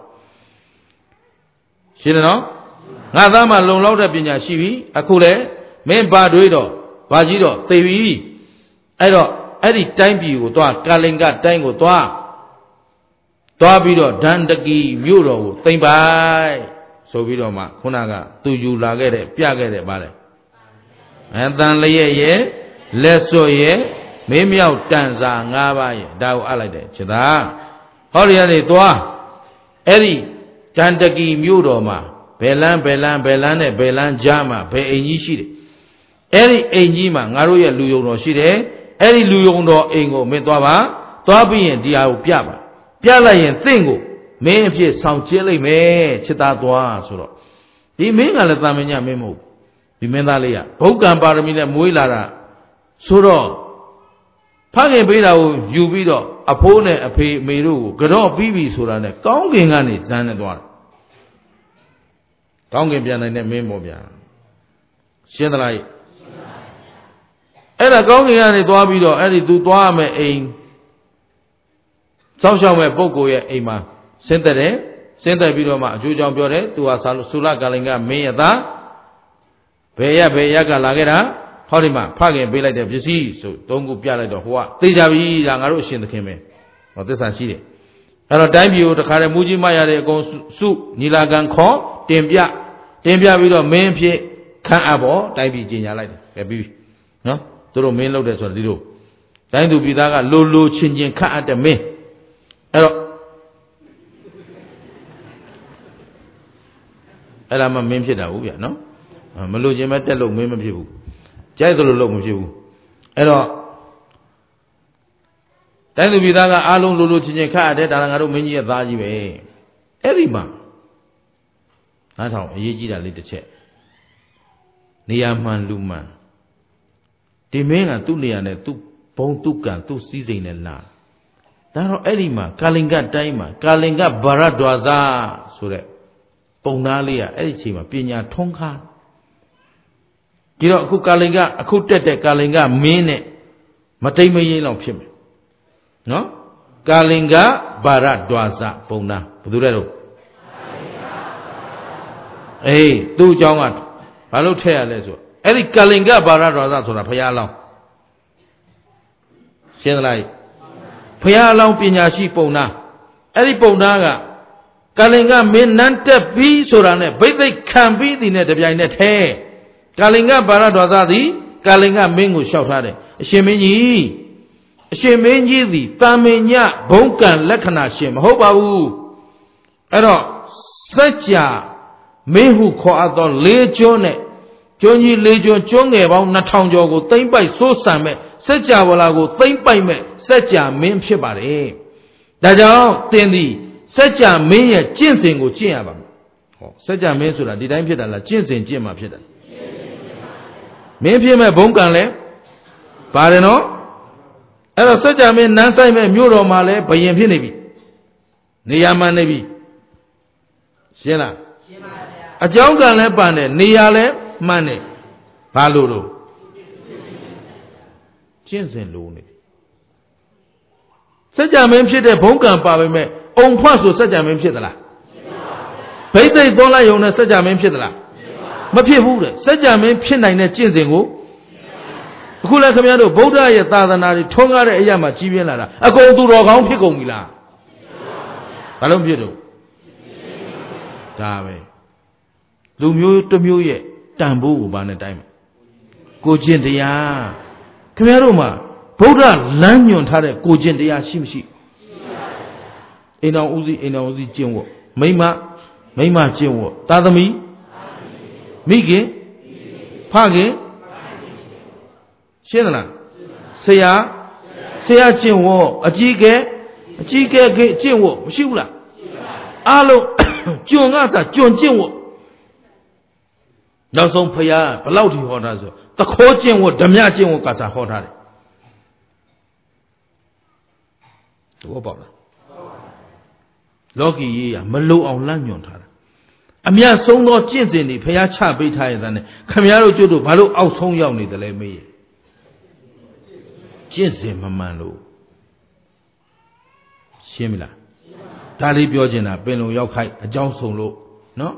ရှင်းတယ်နော်ငါသားမှလုံလောက်တဲ့ပညာရှိပြီအခုလည်းမင်းဘာတွေးတော့ဘာကြီးတော့သိပြီအဲ့တော့အဲ့ဒီတိုင်းပြည်ကိုသွားကာလင်ကတိုင်းကိုသွားပြီးတော့ဒန္တကီမြို့တော်ကိုသိမ့်ပိုက်ဆိုပြီးတော့မှခုနကသူယူလာခဲ့တဲ့ပြခဲ့တဲ့ပါလေအတန်လျက်ရဲ့လက်စွပ်ရဲ့မင်းမြောက်တန်စာ၅ပါးရဲ့ဒါကိုအပ်လိုက်တယ်ခြေသားဟောဒီကနေသွားအဲ့ဒီဒန္တကီမြို့တော်မှာဘယ်လန်းနဲ့ဘယ်လန်းကြားမှာဘယ်အိမ်ကြီးရှိတယ်အဲ့ဒီအိမ်ကြီးမှာငါတို့ရဲ့လူယုံတော်ရှိတယ်အဲ့ဒီလူယုံတော်အိမ်ကိုမင်းသွားပါသွားပြီးရင်ဒီဟာကိုပြလိုက်ရင်သင်ကိုမင်းအဖြစ်ဆောင်ကျင်းလိုက်မယ်ခြေသားသွားဆိုတော့ဒီမင်းကလည်းတာမညမင်းမဟုတ်ဒီမင်းသားလေးကဘုက္ကံပါရမီနဲ့မွေးလာတာဆိုတော့ဖခင်ပေးတာကိုယူပြီးတော့အဖိုးနဲ့အဖေအမေတို့ကိုကြော့ပြီးပြီဆိုတာနဲ့ကောင်းကင်ကနေဇန်းနဲ့သွားတယ်ကောင်းကင်ပြန်နိုင်တဲ့မင်းပေါ့ဗျာရှင်းသလားအဲ့ဒါကောင်းကင်ကနေသွားပြီးတော့အဲ့ဒီသူသွားရမယ်အိမ်စောင့်ရှောက်မဲ့ပုဂ္ဂိုလ်ရဲ့အိမ်မှာဆင်းသက်တယ်ဆင်းသက်ပြီးတော့မှအကျိုးကြောင့်ပြောတယ်သူဟာဆူလကာလင်ကမင်းရဲ့သားဘယ်ရက်ကလာခဲ့တာဟောဒီမှာဖခင်ပေးလိုက်တဲ့ပစ္စည်းဆိုသုံးခုပြလိုက်တော့ဟိုကသိကြပြီဒါငါတို့အရှင်သခင်ပဲဟောသစ္စာရှိတယ်အဲ့တော့တိုင်းပြည်ကိုတခါတည်းမူကြီးမရတဲ့အကုန်စုညီလာခံခေါ်တင်ပြပြီးတော့မင်းဖြစ်ခန့်အပ်ဖို့တိုင်းပြည်ကြီးညာလိုက်တယ်ပဲပြီးနော်သူတို့မင်းလုပ်တယ်ဆိုတော့ဒီလိုတိုင်းသူပြည်သားကလိုချင်းခန့်အပ်တဲ့မင်းအဲ့တော့အဲ့ဒါမှမင်းဖြစ်တာဟုတ်ဗျာနော်မလို့ခြင်းပဲတက်လို့မင်းမဖြစ်ဘူးကြိုက်သလိုလို့မဖြစ်ဘူးအဲ့တော့တိုင်းသူပြည်သားကအားလုံးလိုချင်းခန့်အပ်တယ်ဒါကငါတို့မင်းကြီးရဲ့သားကြီးပဲအဲ့ဒီမှာနားထောင်အရေးကြီးတာလေးတစ်ချက်နေရာမှန်လူမှန်ဒီမင်းကသူ့နေရာနဲ့သူ့ဘုံသူ့ကံသူ့စည်းစိမ်နဲ့လာဒါတော့အဲ့ဒီမှာကာလင်ကတိုင်းမှာကာလင်ကဗရဒွာသဆိုတဲ့ပုံသားလေးကအဲ့ဒီချိန်မှာပညာထွန်းကားဒီတော့အခုကာလင်ကအခုတက်တဲ့ကာလင်ကမင်းနဲ့မတိမ်မရိပ်လောက်ဖြစ်မယ်နော်ကာလင်ကဗရဒွာသပုံသားဘယ်သူလဲတော့အေးသူ့အကြောင်းကဘာလို့ထည့်ရလဲဆိုအဲ့ဒီကာလင်ကဗရဒွာသဆိုတာဘုရားလောင်းရှင်းသလားဘုရားအလောင်းပညာရှိပုံနာအဲ့ဒီပုံနာကကာလင်ကမင်းနန်းတက်ပြီးဆိုတာနဲ့ဗိသိက်ခံပြီးသည်နဲ့တပြိုင်နက်တည်းကာလင်ကဗရဒွာသသည်ကာလင်ကမင်းကိုလျှောက်ထားတယ်အရှင်မင်းကြီးသည်တာမင်ညဘုံကံလက္ခဏာရှင်မဟုတ်ပါဘူးအဲ့တော့စัจ जा မင်းဟုခေါ်အပ်သောလေးကျွန်းနဲ့ကျွန်းကြီးလေးကျွန်းငယ်ပေါင်း2000ကျော်ကိုသိမ့်ပိုက်စိုးစံမဲ့ Sajawalago, think by me, Saja main shibare. Daja, Tendi, Saja main a ginseng go chiaba. Saja main sura, did I get a ginseng jim of it? Maybe my bonkale, Parano? Ela Saja main Nansa Muro Male, by Yempinibi. Niyama Nebi. Siena. A jonga lepane, Niale, Mane, Paluro. Ginseng Luni. Saja main shit a bonkan pabe me, on passo Saja main shitla. Payday Dola Yona Saja main shitla. Mapi Huda, Saja main pin in a Jinsingo. Kula Camino, Boda Yatanari, Tonga Yama Chiviana, a go to Rogan Picomila. Palombido. Dave. Lumio to Muye, Tambu, Banna Time. Go Jindia. Kameruma, Boda Lanyon Tare, Go Jindia Shimshi. In our Uzi Jinwo. Maima Jinwo. Tadami. Migi. Pagi. Shenana. Seya Jinwo. A Jige Jinwo. Shula. Alo Jungata Jun Jinwo. Now some Paya, Palauti Honazo. The coaching would Damia Jinwo Kata Hotare. What about that? Logi ye, Malo on Lanyon Tara. Amia so no chins in the Payacha Beta than Camaro Judo, Balo out Song Yoni the Leme. Chins in Mamalo. Shimila. Tali Biogena, Beno Yokai, a Johnson low. No?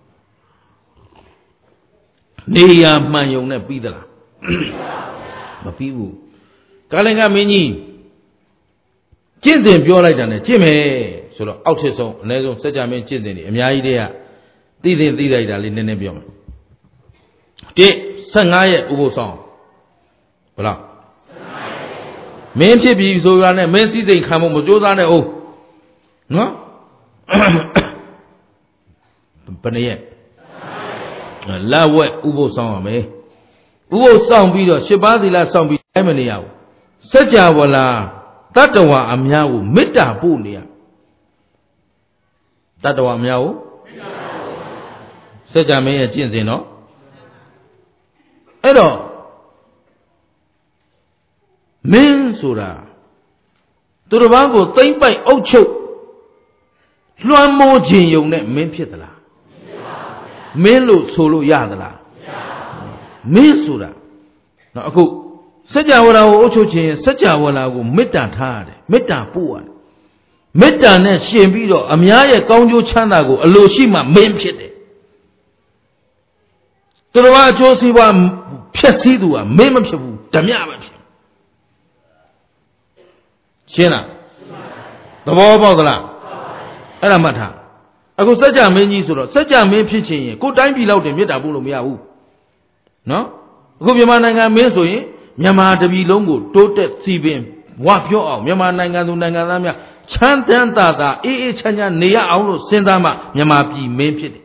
Neya Mayona Bidala. Mapiu. Kalinga Mini. Chins in Biola than a Jimmy. So out his own, Nezo, such a man children, and my idea. Didn't the Linebium. Dick, Sangaya Ubo song. Blah. Men be so run a man see they come on with Josana. Oh, no? Panay. Lawa Ubo song, me. Ubo song be the Shibazila song be Emania. Such a wala, Tatawa Amiao, Mita Punia. Tatawa Miao Saja may a Jinsino Edo Men Sura Turabango, think by Ocho Luan Mo Jin Yone, Men Pietala Melo Solo Yadala Men Sura Now go Saja Wala Ocho Jin, Saja Wala go Meta Tard, Meta Puan. Meta ne Shimbido, Amia, Conjo Chanago, a Loshima, main pit. Turawa Josiwa Pesidua, Memachu, Damiav. Shena. The war about the land. Alamata. I go such a many sort of such a main pitching, good time below the Metabulo Miau. No? Go be mananga mesoe, Yama de Bilongo, Totet Sibim, Wap your arm, Yama Nanganamia. Chantan Tata, Chanya, Nea Aulo, Sendama, Yamapi, main pit.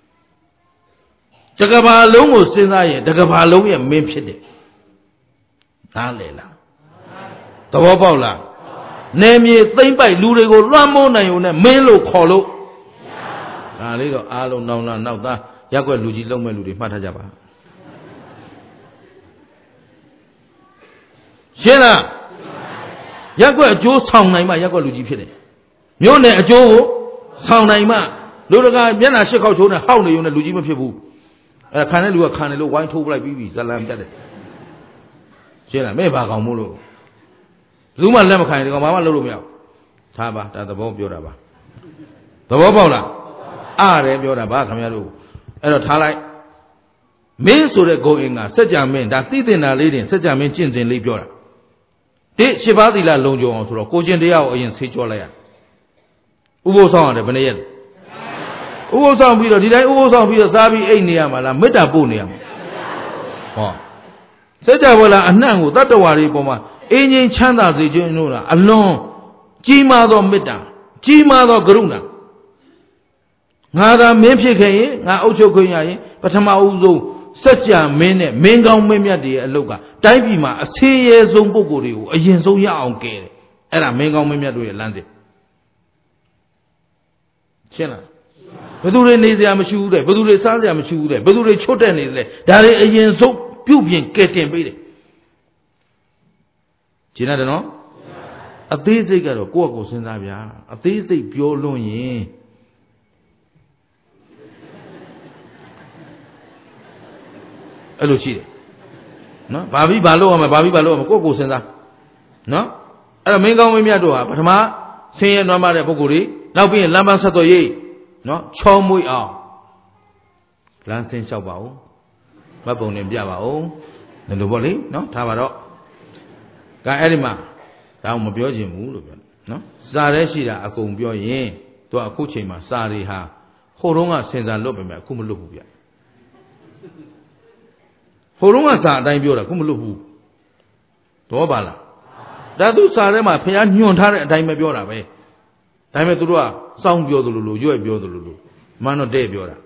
Jagaba Longo, Senaya, Dagaba Loya, main pit. Nalela. The Wabola. Name ye, think by Lurigo, Ramona, Melo Colo. A little alo, no, that Yago Luigi Lomelu, Matajaba. Shena. Yago a Joe sound Naima Yago Luigi. Yone a Joe sound Naima. Luraga, Yana Shako, how do you know Luigi Pibu? A canelu, a canelu, white to like BB, Salam Daddy. Shena, maybe Mulo. Zuma never kind of Mama Lumia. Taba, that the Bob Yoraba. The Bobola. Ah, Yoraba, Camaru. And a Talai. Men so that going such a man that didn't a lady, such a man chins in Libya. Did Shibadila Lonjo on to a Cojan de Yao in Sichola? Ubo sound the Benet. Ubo sound Peter, did I Ubo sound Peter Sabi Aniamala, Metabuniam? Oh. Such a walla and now that the worry Boma, Indian Chanda the Junura, alone, Gimado Meta, Gimado Gruna. Nada Mempike, Na Ocho Goyai, but Amauzo, Satya Mene, Mengong Memyadi, a loga, Taibima, a say Zomboguri, a Yenzoya on Gay, and a Mengong Memyadu landed. Chena. Bedure Nizia Mashude, Bedure Sandia Mashude, Bedure Chotan is there. That is a Yenzo Pubian getting beat. China, no? A day they got a Quaco Sendavia, a day they pure loan. Hello, Chile. No, Babi Balo, Coco Senda. No, I make on with me, but ma, say no matter Poguri, now being Lamban Satoye, no, Chomui are. Lancing Shabao, Babon and Biabao, and the volley, no, Tavaro. Gaerima, down Mobioji, no, Zareshida, a combio ye, to a Kuchima, Sari ha, Horonga sends a lobby, Kumulubia. Horunga sa daiပြောတာခုမလုပ်ဘူးတော့ပါလားဒါသူစာထဲမှာဖះညွှန်ထားတဲ့အတိုင်းပဲပြောတာပဲဒါပေမဲ့သူတို့ကစောင်းပြောသလိုလိုရွက်ပြောသလိုလိုမန်းတော့တဲ့ပြောတာ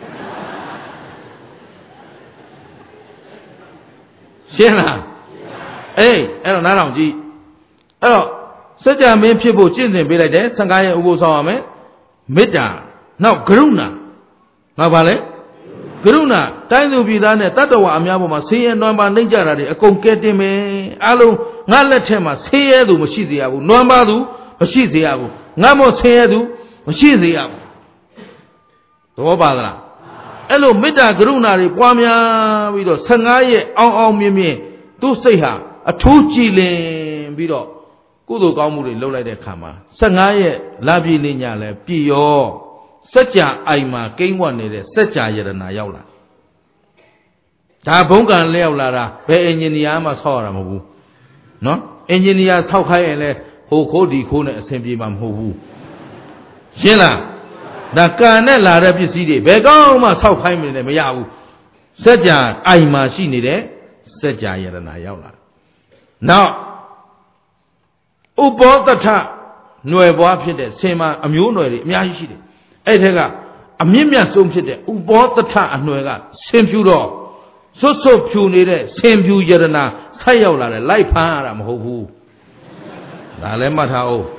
ရှင်းလားအေးအဲ့တော့နားထောင်ကြည့်အဲ့တော့စัจ जा မင်းဖြစ်ဖို့ကျင့်စဉ်ပေးလိုက်တယ်15ရက်ဥပုသ်ဆောင်ရမယ်မေတ္တာနောက်ကရုဏာနောက်ပါလဲကရုဏာတိုင်းသူပြည်သားနဲ့တတ္တဝါအများပေါ်မှာဆင်းရဲနွမ်းပါနှိမ့်ကြတာတွေအကုန်ကဲတင်မယ်အလုံးငါလက်ထက်မှာဆင်းရဲသူမရှိစေရဘူးနွမ်းပါသူမရှိစေရဘူးငါမို့ဆင်းရဲသူမရှိစေရဘူးသဘောပါသလားအဲ့လိုမေတ္တာကရုဏာတွေပွားများပြီးတော့15ရက်အောင်မြင်မြင်သူ့စိတ်ဟာအထူးကြည်လင်ပြီးတော့ကုသိုလ်ကောင်းမှုတွေလုပ်လိုက်တဲ့အခါမှာ15ရက်လာပြည့်နေညလဲပြည့်ရောစัจ जा အိမ်မှာကိန်းဝတ်နေတဲ့စัจ जा ယရနာရောက်လာဒါဘုံကံလျောက်လာတာဘယ်အင်ဂျင်နီယာမှဆောက်ရတာမဟုတ်ဘူးနော်အင်ဂျင်နီယာဆောက်ခိုင်းရင်လဲဟိုခိုးဒီခိုးနဲ့အဆင်ပြေမှာမဟုတ်ဘူးရှင်းလားဒါကံနဲ့လာတဲ့ပစ္စည်းတွေဘယ်ကောင်းမှဆောက်ခိုင်းမနေမရဘူးစัจ जा အိမ်မှာရှိနေတဲ့စัจ जा ယရနာရောက်လာနောက်ဥပောတထຫນွယ်ပွားဖြစ်တဲ့ဆင်မအမျိုးຫນွယ်တွေအများကြီးရှိတယ်အဲ့ထက်ကအမြင့်မြတ်ဆုံးဖြစ်တဲ့ဥပောတထအຫນွယ်ကဆင်ဖြူတော့စွတ်စွတ်ဖြူနေတဲ့ဆင်ဖြူယရနာဆက်ရောက်လာတယ်လိုက်ဖမ်းရတာမဟုတ်ဘူးဒါလည်းမှတ်ထားအောင်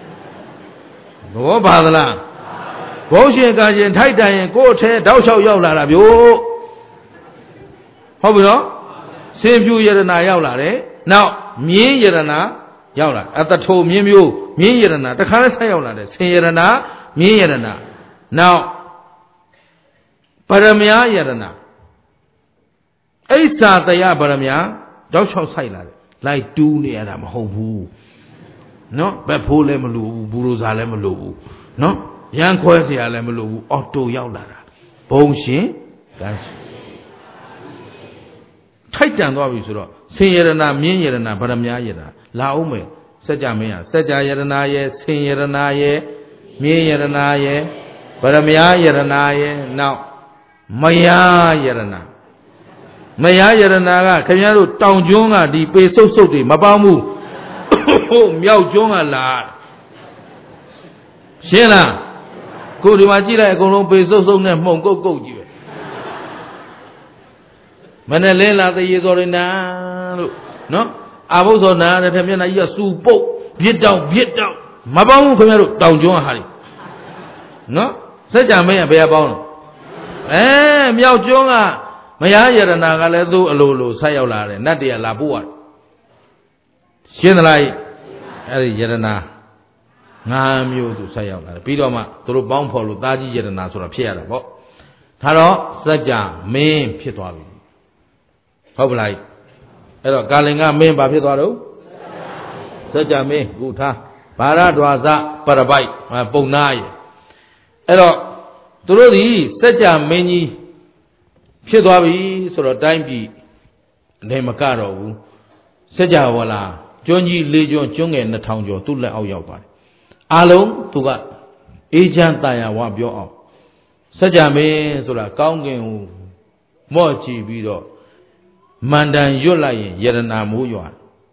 ဘောပါသလားဘုံရှင်ကရင်ထိုက်တန်ရင်ကိုယ်အထဲတောက်လျှောက်ရောက်လာတာဗျို့ဟုတ်ပြီနော်ဆင်ဖြူယရနာရောက်လာတယ်နောက်မြင်းယရနာရောက်လာအတထိုမြင်းမျိုးမြင်းယရနာတခါလဲဆက်ရောက်လာတယ်ဆင်ယရနာမြင်းယရနာနောက်ပရမယယရနာအိစ္ဆာတယပရမယတောက်လျှောက်ဆိုင်လာတယ်လိုက်တူးနေရတာမဟုတ်ဘူးနော်ဘက်ဖိုးလည်းမလိုဘူးဘူရိုဇာလည်းမလိုဘူးနော်ရန်ခွဲเสียလည်းမလိုဘူးအော်တိုရောက်လာတာဘုံရှင်တန်းထိုက်တန်သွားပြီဆိုတော့ဆင်ယရနာမြင်းယရနာပရမယယရနာလာအောင်မယ်စัจ जा မင်းဟာစัจ जा ယရနာရဲ့ဆင်ယရနာရဲ့မြင်းယရနာရဲ့ပရမယယရနာရဲ့နောက်မယယရနာမယယရနာကခင်ဗျားတို့တောင်ကျွန်းကဒီပေစုပ်စုပ်တွေမပေါင်းဘူးဟုတ်မြောက်ကျွန်းကလာရှင်းလားကိုဒီမှာကြည့်လိုက်အကုန်လုံးပေစုပ်စုပ်နဲ့မှုန်ကုတ်ကုတ်ကြီးပဲမနဲ့လင်းလာတရေတော်ရနာလို့နော်အာဘုသောနာတဲ့ထက်မျက်နှာကြီးကစူပုတ်ပြစ်တောက်မပေါင်းဘူးခင်ဗျားတို့တောင်ကျွန်းဟာတွေနော်စัจ जा မင်းကဘယ်ကပေါင်းလဲမြောက်ကျွန်းကမယယရနာကလည်းသူ့အလိုလိုဆက်ရောက်လာတယ်နတ်တွေကလာပို့ရတယ်ရှင်းသလားအဲ့ဒီယရနာ5မျိုးသူဆက်ရောက်လာတယ်ပြီးတော့မှသူတို့ပေါင်းဖော်လို့တာကြီးယရနာဆိုတာဖြစ်ရတာပေါ့ဒါတော့စัจ जा မင်းဖြစ်သွားပြီဟုတ်ပလားအဲ့တော့ကာလင်ကမင်းဘာဖြစ်သွားတော့စัจ जा မင်းခုထားဘာရဒွါစပရပိုက်ပုံနာရဲ့အဲ့တော့သူတို့ဒီစัจ जा မင်းကြီးဖြစ်သွားပြီဆိုတော့တိုင်းပြည်အနေမကတော့ဘူးစัจ जा ဝလာကျွန်းကြီး၄ကျွန်းငယ်2000ကျော်သူ့လက်အောက်ရောက်သွားတယ်အားလုံးသူကအေးချမ်းတာယာဝပြောအောင်စัจ जा မင်းဆိုတာကောင်းကင်ကိုမော့ကြည့်ပြီးတော့မန္တန်ရွတ်လိုက်ရင်ယရနာမိုးရွာ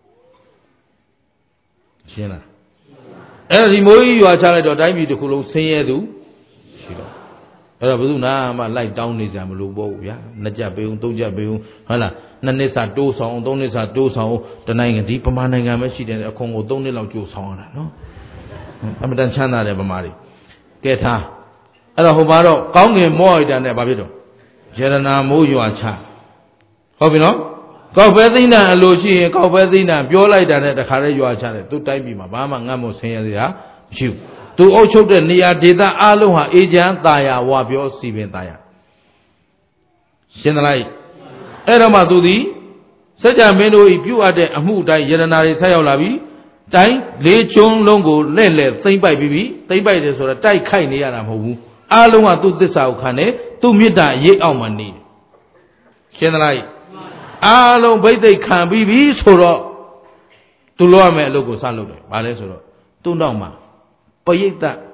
ရှင်းလားအဲ့ဒီမိုးကြီးရွာချလိုက်တော့တိုင်းပြည်တစ်ခုလုံးဆင်းရဲသူရှိတော့အဲ့တော့ဘယ်သူနာမှလိုက်တောင်းနေကြမလို့ပေါ့ဗျာနှစ်ကြပ်ပေးဦးသုံးကြပ်ပေးဦးဟုတ်လားနှစ်နှစ်စာတိုးဆောင်သုံးနှစ်စာတိုးဆောင်တနိုင်ငံဒီပမာနိုင်ငံပဲရှိတယ်အခွန်ကို3နှစ်လောက်ကြိုးဆောင်ရတာနော်အမတန်ချမ်းသာတယ်ပမာတွေကဲထားအဲ့တော့ဟိုမှာတော့ကောင်းငင်မော့ရတာနဲ့ဘာဖြစ်တော့ယရနာမိုးရွာချဟုတ်ပြီနော်ကောက်ပဲသိနာအလိုရှိရင်ကောက်ပဲသိနာပြောလိုက်တာနဲ့တခါတည်းရွာချတယ်သူတိုင်းပြည်မှာဘာမှငတ်မို့ဆင်းရဲစရာမရှိဘူးသူအုပ်ချုပ်တဲ့နေရာဒေသအလုံးဟာအေဂျန်ตาယာဝါပြောစီပင်ตาယာရှင်းသလားအဲ့တော့မှသူသည်စัจ जा မင်းတို့ဤပြုအပ်တဲ့အမှုတိုင်းယရနာတွေဆက်ရောက်လာပြီတိုင်းလေးချုံလုံးကိုလဲ့လဲ့သိမ့်ပိုက်ပြီးပြီသိမ့်ပိုက်တယ်ဆိုတော့တိုက်ခိုက်နေရတာမဟုတ်ဘူးအလုံးကသူ့သစ္စာကိုခံတယ်သူ့မေတ္တာရိပ်အောက်မှာနေရှင်းသလားအလုံးဘိသိက်ခံပြီးပြီဆိုတော့သူလိုရမယ်အလုပ်ကိုစလုပ်တယ်ဘာလဲဆိုတော့သူ့နောက်မှာပရိသတ်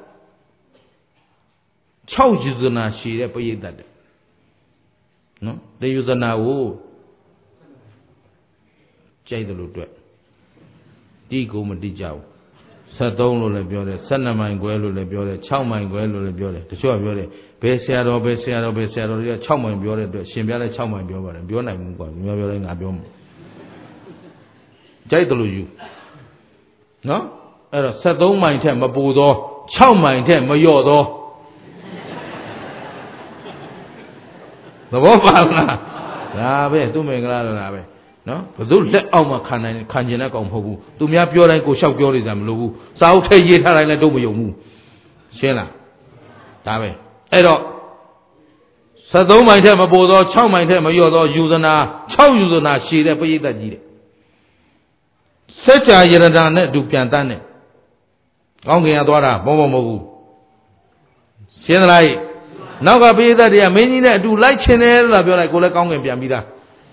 6ယူဇနာရှိတဲ့ပရိသတ်တဲ့နော်တယူဇနာကိုကြိုက်တယ်လို့တွေ့တီးကိုမတီးကြဘူး73လို့လည်းပြောတယ်12မိုင်ခွဲလို့လည်းပြောတယ်6မိုင်ခွဲလို့လည်းပြောတယ်တချို့ကပြောတယ်ဘယ်ဆရာတော်တွေက6မိုင်ပြောတဲ့အတွက်ရှင်ပြလည်း6မိုင်ပြောပါတယ်ပြောနိုင်ဘူးကွာဒီမျိုးပြောတိုင်းငါပြောမှာကြိုက်တယ်လို့ယူနော်အဲ့တော့73မိုင်ထက်မပူသော6မိုင်ထက်မလျော့သောသဘောပါလားဒါပဲသူမင်္ဂလာလားပဲနော်ဘယ်သူလက်အောက်မှာခံကျင်တဲ့ကောင်မဟုတ်ဘူးသူများပြောတိုင်းကိုလျှောက်ပြောနေကြမလို့ဘူးစာအုပ်ထဲရေးထားတိုင်းလည်းတော့မယုံဘူးရှင်းလားဒါပဲအဲ့တော့73မိုင်ထက်မပူသော6မိုင်ထက်မလျော့သောယူဇနာ6ယူဇနာရှည်တဲ့ပရိသတ်ကြီးတဲ့စัจ जा ယရဏနဲ့အတူပြန်တန်းတယ်ကောင်းကင်ကသွားတာဘောမဟုတ်ဘူးရှင်းသလားနောက်ကပိဋကတ်တွေကမင်းကြီးနဲ့အတူလိုက်ချင်တယ်လို့ပြောလိုက်ကိုလည်းကောင်းကင်ပြန်ပြီးသား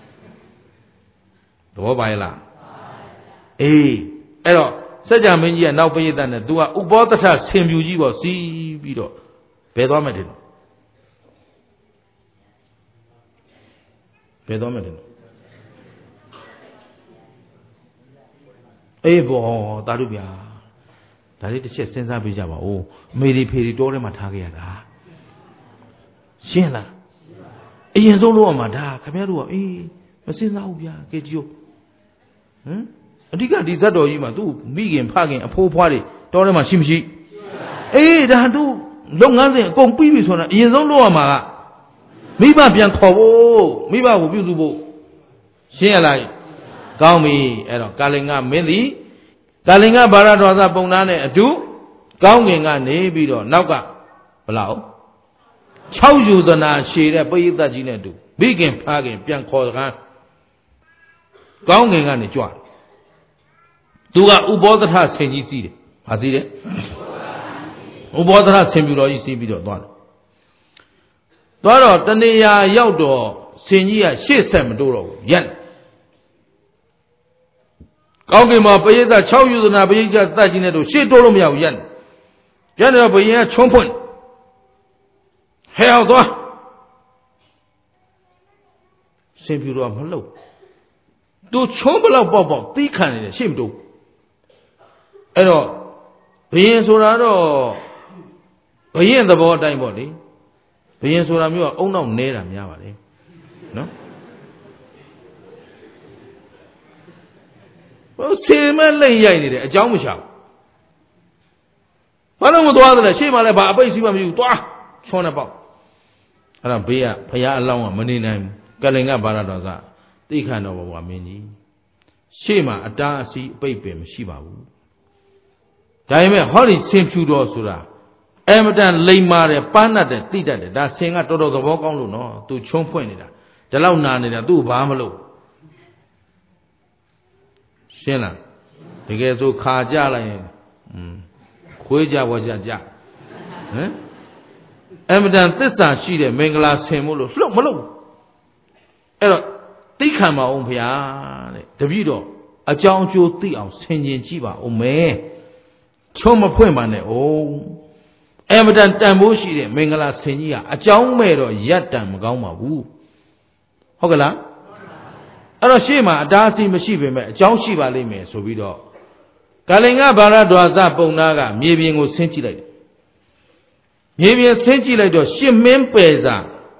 သဘောပါရဲ့လားအေးအဲ့တော့စัจ जा မင်းကြီးကနောက်ပိဋကတ်နဲ့ तू ကဥပောသထဆင်ပြူကြီးပေါ့စီးပြီးတော့ဘယ်သွားမယ်တဲ့ဘယ်သွားမယ်တဲ့အေးဘောတာတို့ဗျာဒါလေးတစ်ချက်စဉ်းစားပေးကြပါဦးအမေဒီဖေဒီတောထဲမှာထားခဲ့ရတာရှင်းလားအရင်ဆုံးလို့မှာဒါခင်ဗျားတို့ကအေးမစဉ်းစားဘူးဗျာကဲကြည့်ဟမ်အဓိကဒီဇတ်တော်ကြီးမှာသူ့မိခင်ဖခင်အဖိုးဖွားတွေတောထဲမှာရှိမရှိအေးဒါသူလုပ်ငန်းစဉ်အကုန်ပြီးပြီဆိုတာအရင်ဆုံးလို့မှာကမိဘပြန်ခေါ်ဖို့မိဘကိုပြုစုဖို့ရှင်းရလားကောင်းပြီအဲ့တော့ကာလင်္ဂမင်းသည်ကာလင်္ဂဘာရတော်သပုံသားနဲ့အတူကောင်းကင်ကနေပြီးတော့နောက်ကဘလောက်6ယူဇနာရှည်တဲ့ပရိသတ်ကြီးနဲ့အတူမိခင်ဖားခင်ပြန်ခေါ်စကားကောင်းကင်ကနေကြွတယ်သူကဥပောသထဆင်ကြီးစီးတယ်မသိတယ်ဥပောသထဆင်ပြူတော်ကြီးစီးပြီးတော့သွားတယ်သွားတော့တနေရာရောက်တော့ဆင်ကြီးကရှေ့ဆက်မတိုးတော့ဘူးရက်ကောင်းကင်မှာပရိသတ်6ယူဇနာပရိသတ်တတ်ကြီးနဲ့တို့ရှေ့တိုးလို့မရဘူးရက်ရက်တော့ဘုရင်ကချုံးဖွင့်ဟဲ့အောင်သွားဆင်ပြူတော်မလှုပ်သူချုံးဘလောက်ပေါက်ပေါက်တီးခံနေတယ်ရှေ့မတိုးအဲ့တော့ဘုရင်ဆိုတာတော့ဘုရင်သဘောအတိုင်းပေါ့လေဘုရင်ဆိုတာမျိုးကအုံနောက်နဲတာများပါလေနော်ဟိုဆေမဲ့လိမ့်ရိုက်နေတယ်အကြောင်းမရှာဘူးဘာလို့မသွားသလဲရှေ့မှာလည်းဘာအပိတ်စီးမှမရှိဘူးသွားချောနေပေါက်အဲ့ဒါဘေးကဘုရားအလောင်းကမနေနိုင်ဘူးကလင်္ကဘာရတော်ကသိခန့်တော်ဘုရားမင်းကြီးရှေ့မှာအတားအဆီးအပိတ်ပင်မရှိပါဘူးဒါပေမဲ့ဟောဒီဆင်ဖြူတော်ဆိုတာအမတန်လိမ္မာတယ်ပန်းတတ်တယ်တိတတ်တယ်ဒါဆင်ကတော်တော်သဘောကောင်းလို့နော်သူချုံးဖွင့်နေတာဒီလောက်နာနေတာသူ့ဘာမလို့ရှင်းလားတကယ်ဆိုခါကြလိုက်ရင်ခွေးကြဝကြကြဟမ်အမတန်သစ္စာရှိတဲ့မင်္ဂလာဆင်မို့လို့လှုပ်မလို့အဲ့တော့သိခံပါအောင်ဗျာတဲ့တပည့်တော်အကြောင်းအကျိုးသိအောင်ဆင်ခြင်ကြည့်ပါဦးမယ်ချုံးမဖွင့်ပါနဲ့အောင်အမတန်တန်ဖိုးရှိတဲ့မင်္ဂလာဆင်ကြီးကအကြောင်းမဲ့တော့ရက်တန်မကောင်းပါဘူးဟုတ်ကလားအဲ့တော့ရှေ့မှာအတားအဆီးမရှိပေမဲ့အကြောင်းရှိပါလိမ့်မယ်ဆိုပြီးတော့ ကာလင်္ဂဘာရဒွါသပုံနာကမြေပြင်ကိုဆင်းကြည့်လိုက်တယ်မြေပြင်ဆင်းကြည့်လိုက်တော့ရှင်မင်းပယ်စာ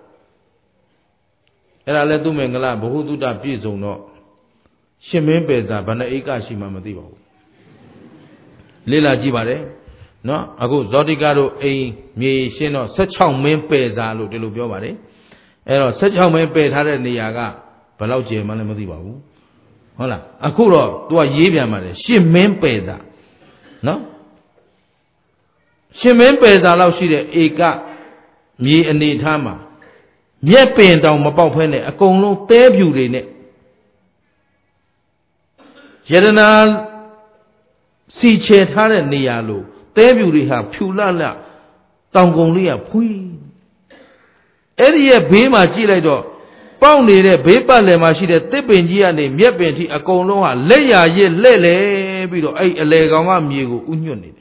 အဲ့ဒါလည်းသူမင်္ဂလာဘ ഹു တုတပြည့်စုံတော့ရှင်မင်းပယ်စာဘယ်နှဧကရှိမှမသိပါဘူးလေ့လာကြည့်ပါတယ်နော်အခုဇောတိကတို့အိမ်မြေရှင်းတော့16မင်းပယ်စာလို့ဒီလိုပြောပါတယ်အဲ့တော့16မင်းပယ်ထားတဲ့နေရာကဘယ်လောက်ကျယ်မှလည်းမသိပါဘူးဟုတ်လားအခုတော့ तू ကရေးပြန်ပါတယ်ရှင်မင်းပယ်စာနော်ရှင်မင်းပယ်စာလောက်ရှိတဲ့ဧကမြေအနေထားမှာမြက်ပင်တောင်မပေါက်ဖဲနဲ့အကုန်လုံးသဲဖြူတွေနဲ့ယတနာစီချေထားတဲ့နေရာလို့သဲဖြူတွေဟာဖြူလလတောင်ကုန်းလေးကဖွေးအဲ့ဒီရဲ့ဘေးမှာကြည့်လိုက်တော့ပေါက်နေတဲ့ဘေးပတ်လည်မှာရှိတဲ့တစ်ပင်ကြီးကနေမြက်ပင်ထိအကုန်လုံးဟာလက်ရရစ်လက်လေပြီးတော့အဲ့အလေကောင်ကမြေကိုဥညွတ်နေတယ်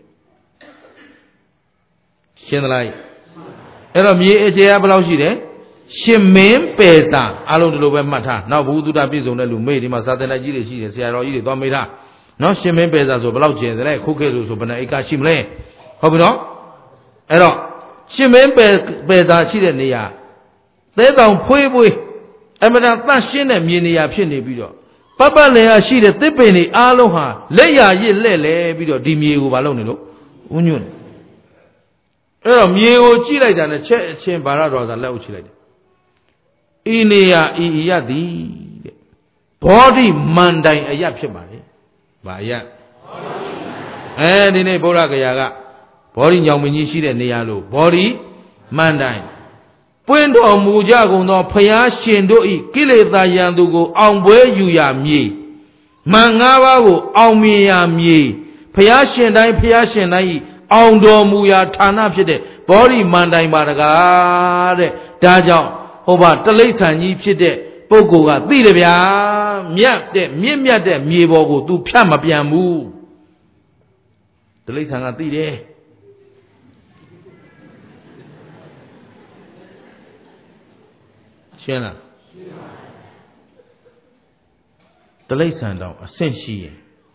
ရှင်းသလားအဲ့တော့မြေအကျယ်ကဘယ်လောက်ရှိတယ်ရှင်မင်းပယ်တာအားလုံးဒီလိုပဲမှတ်ထားနောက်ဘုသူတပြည့်စုံတဲ့လူမေ့ဒီမှာစာသင်တိုက်ကြီးတွေရှိတယ်ဆရာတော်ကြီးတွေသွားမေးထားနော်ရှင်မင်းပယ်တာဆိုဘယ်လောက်ကျယ်သလဲခုခေတ်လို့ဆိုဘယ်နှဧကရှိမလဲဟုတ်ပြီနော်အဲ့တော့ရှင်မင်းပယ်တာရှိတဲ့နေရာသဲတောင်ဖွေးဖွေးအမှန်တန်သန့်ရှင်းတဲ့မြေနေရာဖြစ်နေပြီးတော့ပတ်ပတ်လည်ဟာရှိတဲ့သစ်ပင်တွေအားလုံးဟာလက်ရရစ်လက်လဲပြီးတော့ဒီမြေကိုမလုပ်နေလို့ဥညွတ်နေအဲ့တော့မြေကိုကြည့်လိုက်တာနဲ့ချက်အချင်းဘာရတော်သာလက်ဥချိလိုက်တယ်ဤနေရာဤရသည်တဲ့ဘောဓိမန္တိုင်အရဖြစ်ပါလေဗာအရဒီနေ့ဗုဒ္ဓဂယာကဘောဓိညောင်မင်းကြီးရှိတဲ့နေရာလို့ဘောဓိမန္တိုင်ပွင့်တော်မူကြကုန်သောဖျားရှင်တို့ဤကိလေသာရန်သူကိုအောင်ပွဲယူရမည်မန်၅ပါးကိုအောင်မြင်ရမည်ဖျားရှင်တိုင်းဤအောင်တော်မူရာဌာနဖြစ်တဲ့ဘောဓိမန္တိုင်ပါတကားတဲ့ဒါကြောင့်ဟောပါတလိษံကြီးဖြစ်တဲ့ပုဂ္ဂိုလ်ကသိတယ်ဗျာမြတ်တဲ့မြင့်မြတ်တဲ့မြေပေါ်ကို तू ဖြတ်မပြန်ဘူးတလိษံကသိတယ်ရှင်းလားတလိษံတောင်အဆင့်ရှိရင်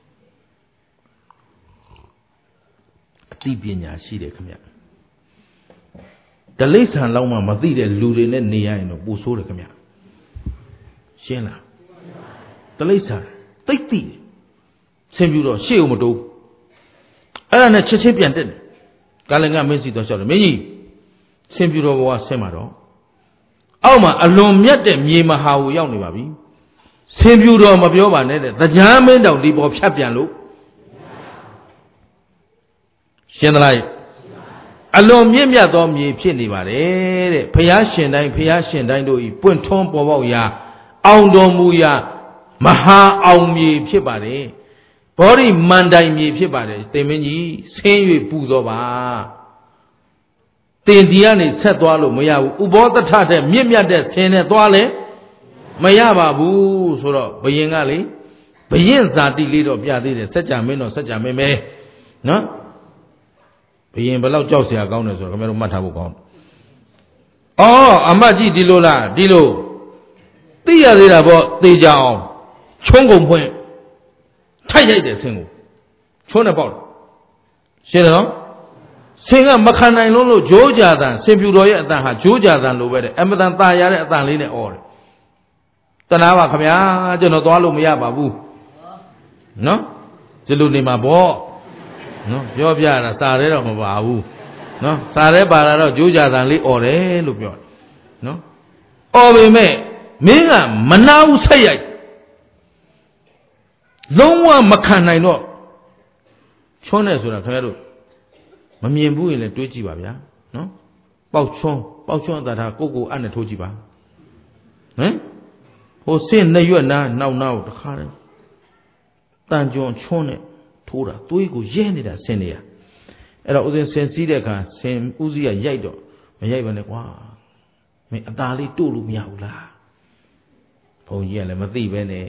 အသိပညာရှိတယ်ခင်ဗျတလိษံလောက်မှမသိတဲ့လူတွေနဲ့နေရရင်တော့ပိုဆိုးတယ်ခင်ဗျရှင်းလားတလိษံသိသိဆင်းပြတော့ရှေ့ကိုမတိုးအဲ့ဒါနဲ့ချက်ချင်းပြန်တက်တယ်ကာလင်ကမင်းစီတော့လျှောက်တယ်မင်းကြီးဆင်းပြတော့ဘဝဆင်းမှာတော့အောက်မှာအလွန်မြတ်တဲ့မြေမဟာကိုရောက်နေပါပြီဆင်းပြတော့မပြောပါနဲ့တဲ့တရားမင်းတောင်ဒီပေါ်ဖြတ်ပြန်လို့ရှင်းသလားအလွန်မြင့်မြတ်သောမြေဖြစ်နေပါတယ်တဲ့ဖျားရှင်တိုင်းတို့ဤပွင့်ထွန်းပေါ်ပေါက်ရာအောင်တော်မူရာမဟာအောင်မြေဖြစ်ပါတယ်ဘောဓိမန္တိုင်မြေဖြစ်ပါတယ်တင်မင်းကြီးဆင်း၍ပူသောပါတင်ဒီကနေဆက်သွားလို့မရဘူးဥဘောတထတဲ့မြင့်မြတ်တဲ့ဆင်းနဲ့သွားလဲမရပါဘူးဆိုတော့ဘယင်ကလေဘယင်ဇာတိလေးတော့ပြသေးတယ်စัจ जा မင်းတော့စัจ जा မင်းပဲနော်ဘယင်ဘယ်လောက်ကြောက်เสียကောင်းတယ်ဆိုတော့ခင်ဗျားတို့မှတ်ထားဖို့ကောင်းအမတ်ကြီးဒီလိုလားဒီလိုသိရသေးတာပေါ့သိကြအောင်ချုံးကုန်ဖွင့်ထိုက်ရိုက်တယ်ဆင်းကိုချုံးနဲ့ပေါက်တယ်ရှင်းတယ်နော်ဆင်းကမခံနိုင်လို့ဂျိုးကြတန်ဆင်ပြူတော်ရဲ့အတန်ဟာဂျိုးကြတန်လိုပဲတဲ့အမတန်ตาရတဲ့အတန်လေးနဲ့អော်တယ်တနာပါခင်ဗျာကျွန်တော်သွားလို့မရပါဘူးနော်ဒီလိုနေမှာပေါ့နော်ပြောပြတာစာရဲတော့မပါဘူးနော်စာရဲပါလာတော့ဂျိုးကြတန်လေးអော်တယ်လို့ပြောတယ်နော်អော်ပေမဲ့မင်းကမနာဘူးဆက်ရိုက်လုံးဝမခံနိုင်တော့ချွန်းတယ်ဆိုတာခင်ဗျားတို့မမြင်ဘူးရင်လည်းတွေးကြည့်ပါဗျာနော်ပေါက်ချွန်းအသာထားကိုအနဲ့ထိုးကြည့်ပါဟမ်ဟိုဆင့်နှစ်ရွက်နားနောက်တခါတည်းတန်ကြွန်ချွန်းနဲ့ထိုးတာသွေးကိုရဲနေတာဆင်းနေရအဲ့တော့ဥစဉ်ဆင်စည်းတဲ့အခါဆင်ဥစည်းကရိုက်တော့မရိုက်ပါနဲ့ကွာမင်းအသာလေးတို့လို့မရဘူးလားဘုံကြီးကလည်းမသိပဲနဲ့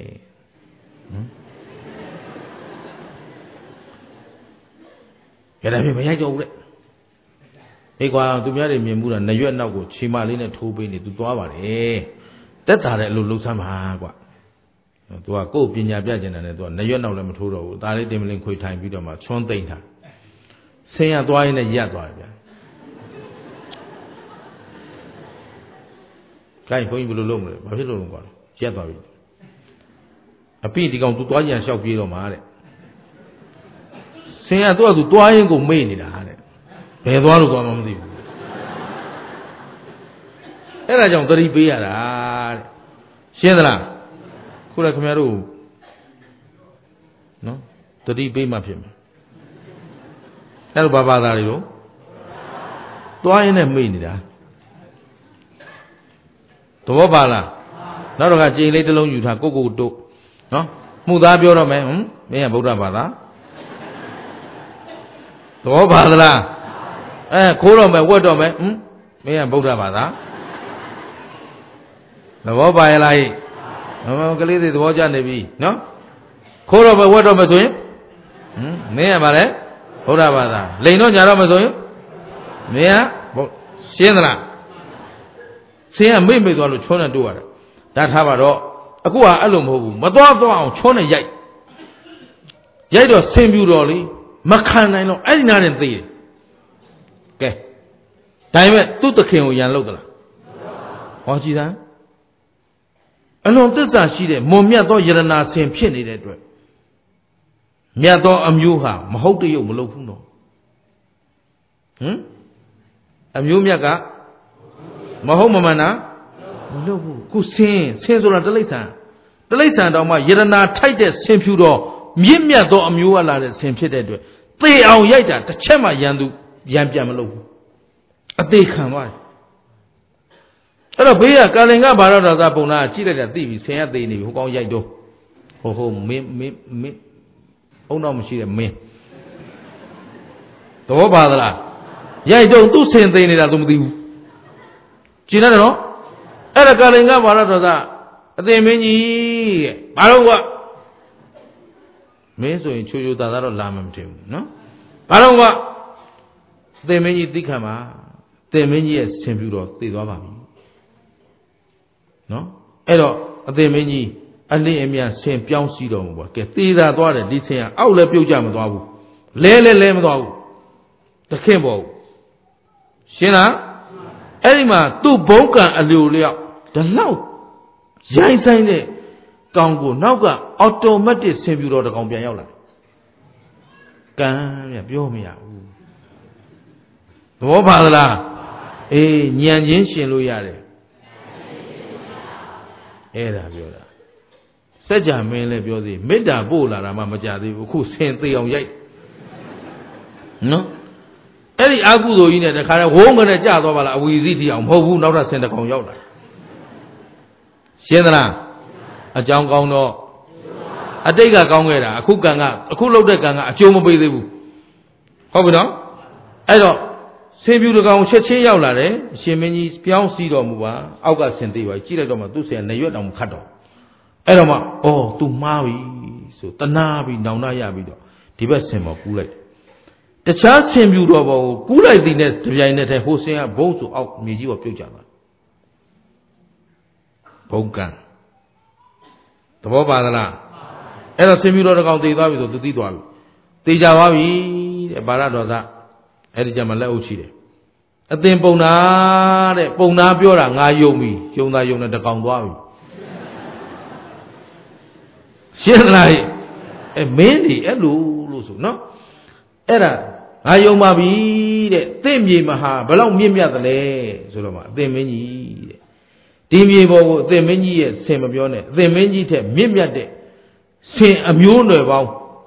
ကြတယ်မရိုက်တော့ဘူးတဲ့ဟေးကွာသူများတွေမြင်မှုတာနရွက်နောက်ကိုခြေမလေးနဲ့ထိုးပေးနေသူသွားပါတယ်တက်တာတဲ့အလိုလှုပ်ဆမ်းပါကွာသူကကိုယ်ပညာပြကျင်တယ်နဲ့သူကနရွက်နောက်လည်းမထိုးတော့ဘူးဒါလေးတင်မလင်းခွေထိုင်ပြီးတော့မှချွန်းသိမ့်တာဆင်းရသွားရင်းနဲ့ရက်သွားတယ်ဗျာခိုင်းဘုန်းကြီးဘယ်လိုလုပ်မလဲဘာဖြစ်လို့လဲကွာရက်သွားပြီအပိဒီကောင်သူသွားကြံလျှောက်ပြေးတော့မှာတဲ့ဆင်ကသူ့အတူသွားရင်ကိုမေ့နေတာတဲ့ဘယ်သွားလို့သွားမှမသိဘူးအဲ့ဒါကြောင့်သတိပေးရတာတဲ့ရှင်းသလားခုလည်းခင်ဗျားတို့နော်သတိပေးမှဖြစ်မယ်အဲ့တော့ဘာသာတွေတော့သွားရင်လည်းမေ့နေတာသဘောပါလားနောက်တော့ကကြိမ်လေးတစ်လုံးယူထားကိုတို့နော်မှုသားပြောတော့မယ်မင်းကဗုဒ္ဓဘာသာသဘောပါသလားခိုးတော့မယ်ဝတ်တော့မယ်မင်းကဗုဒ္ဓဘာသာသဘောပါရဲ့လားကလေးတွေသဘောကျနေပြီနော်ခိုးတော့မယ်ဝတ်တော့မယ်ဆိုရင်မင်းကဗါလဲဗုဒ္ဓဘာသာလိန်တော့ညာတော့မယ်ဆိုရင်မင်းကရှင်းသလားဆင်းကမိတ်သွားလို့ချောနဲ့တို့ရတာဒါထားပါတော့အခုကအဲ့လိုမဟုတ်ဘူးမသွားအောင်ချောနဲ့ရိုက်တော့ဆင်းပြူတော့လေမခံနိုင်တော့အဲ့ဒီနားနဲ့သိတယ်ကဲဒါပေမဲ့သူ့သခင်ကိုရန်လုပ်သလားဟောကြည်သားအလွန်သစ္စာရှိတဲ့မွန်မြတ်သောယရနာဆင်ဖြစ်နေတဲ့အတွက်မြတ်သောအမျိုးဟာမဟုတ်တရုပ်မလုပ်ဘူးနော်အမျိုးမြတ်ကမဟုတ်မမှန်တာမလုပ်ဘူးခုဆင်းဆိုတာတိရစ္ဆာန်တောင်မှယရနာထိုက်တဲ့ဆင်ဖြူတော့မြင့်မြတ်သောအမျိုးကလာတဲ့ဆင်ဖြစ်တဲ့အတွက်သေအောင်ရိုက်တာတစ်ချက်မှရန်ပြန်မလုပ်ဘူးအသေးခံသွားတယ်အဲ့တော့ဘေးကကာလင်္ဂဘာရတော်သာပုံနာကြည့်လိုက်တာသိပြီဆင်ရသေးနေပြီဟိုကောင်ရိုက်တော့ဟိုမင်းအုံတော့မရှိတဲ့မင်းသဘောပါသလားရိုက်တော့သူ့ဆင်သေးနေတာသူမသိဘူးကြည်ရတယ်နော်အဲ့ဒါကာလင်္ဂဘာရတော်သာအသင်မင်းကြီးတဲ့ဘာလို့ကမင်းဆိုရင်ချိုသားတော့လာမှမထင်ဘူးနော်ဘာလို့ကအသင်မင်းကြီးသိခံပါအသင်မင်းကြီးရဲ့ဆင်ပြူတော့သိသွားပါပြီနော်အဲ့တော့အသင်မင်းကြီးအလင်းအမြတ်ဆင်ပြောင်းစီတော်မူပါကဲသေသာသွားတယ်ဒီဆင်ကအောက်လည်းပြုတ်ကြမသွားဘူးလဲမသွားဘူးတခင်ပေါ်ရှင်းလားအဲ့ဒီမှာသူ့ဘုံကံအလိုလျောက်ဒီလောက်ရိုင်းဆိုင်တဲ့ကောင်ကိုနောက်ကအော်တိုမက်တစ်ဆင်ပြူတော်တကောင်ပြန်ရောက်လာကံမြပြောမရဘူးသဘောပါသလားအေးညံချင်းရှင်လို့ရတယ်အဲ့ဒါပြောတာစัจ जा မင်းလည်းပြောသေးမေတ္တာပို့လာတာမှမကြသေးဘူးခုဆင်သေးအောင်ရိုက်နော်အဲ့ဒီအာကုသိုလ်ကြီးနဲ့တခါတည်းဝုန်းကနေကြာသွားပါလားအဝီစီးတီအောင်မဟုတ်ဘူးနောက်ထပ်ဆင်တကောင်ရောက်လာရှင်းသလားအကြောင်းကောင်းတော့အတိတ်ကကောင်းခဲ့တာအခုလောက်တဲ့ကံကအကျိုးမပေးသေးဘူးဟုတ်ပြီနော်အဲ့တော့ဆင်ပြူတကောင်ချက်ချင်းရောက်လာတယ်အရှင်မင်းကြီးပြောင်းစီးတော်မူပါအောက်ကဆင်သေးပါကြည့်လိုက်တော့မှသူ့ဆင်နေရွက်တောင်မခတ်တော့အဲ့တော့မှအော် तू မှားပြီဆိုတနာပြီးနောင်နာရပြီးတော့ဒီဘက်ဆင်ပေါ်ကူးလိုက်တခြားဆင်ပြူတော်ပေါ်ကိုကူးလိုက်သည်နဲ့တပြိုင်နက်တည်းဟိုဆင်ကဘုံဆိုအောက်မြေကြီးပေါ်ပြုတ်ကြသွားဘုံကံသဘောပါသလားအဲ့တော့ဆင်ပြူတော်တကောင်သေသွားပြီဆိုသူသိသွားပြီသေကြသွားပြီတဲ့ဘာရတော်သားအဲ့ဒီကျမှလက်အုပ်ချီတယ်အသင်ပုံနာတဲ့ပုံနာပြောတာငါယုံပြီယုံနဲ့တကောင်သွားပြီရှင်းလားမင်းဒီအဲ့လိုလို့ဆိုနော်အဲ့ဒါငါယုံပါပြီတဲ့သင်မြေမဟာဘယ်လောက်မြင့်မြတ်သလဲဆိုတော့မှအသင်မင်းကြီးတဲ့ဒီမြေပေါ်ကိုအသင်မင်းကြီးရဲ့ဆင်မပြောနဲ့အသင်မင်းကြီးထက်မြင့်မြတ်တဲ့ဆင်အမျိုးနွယ်ပေါင်း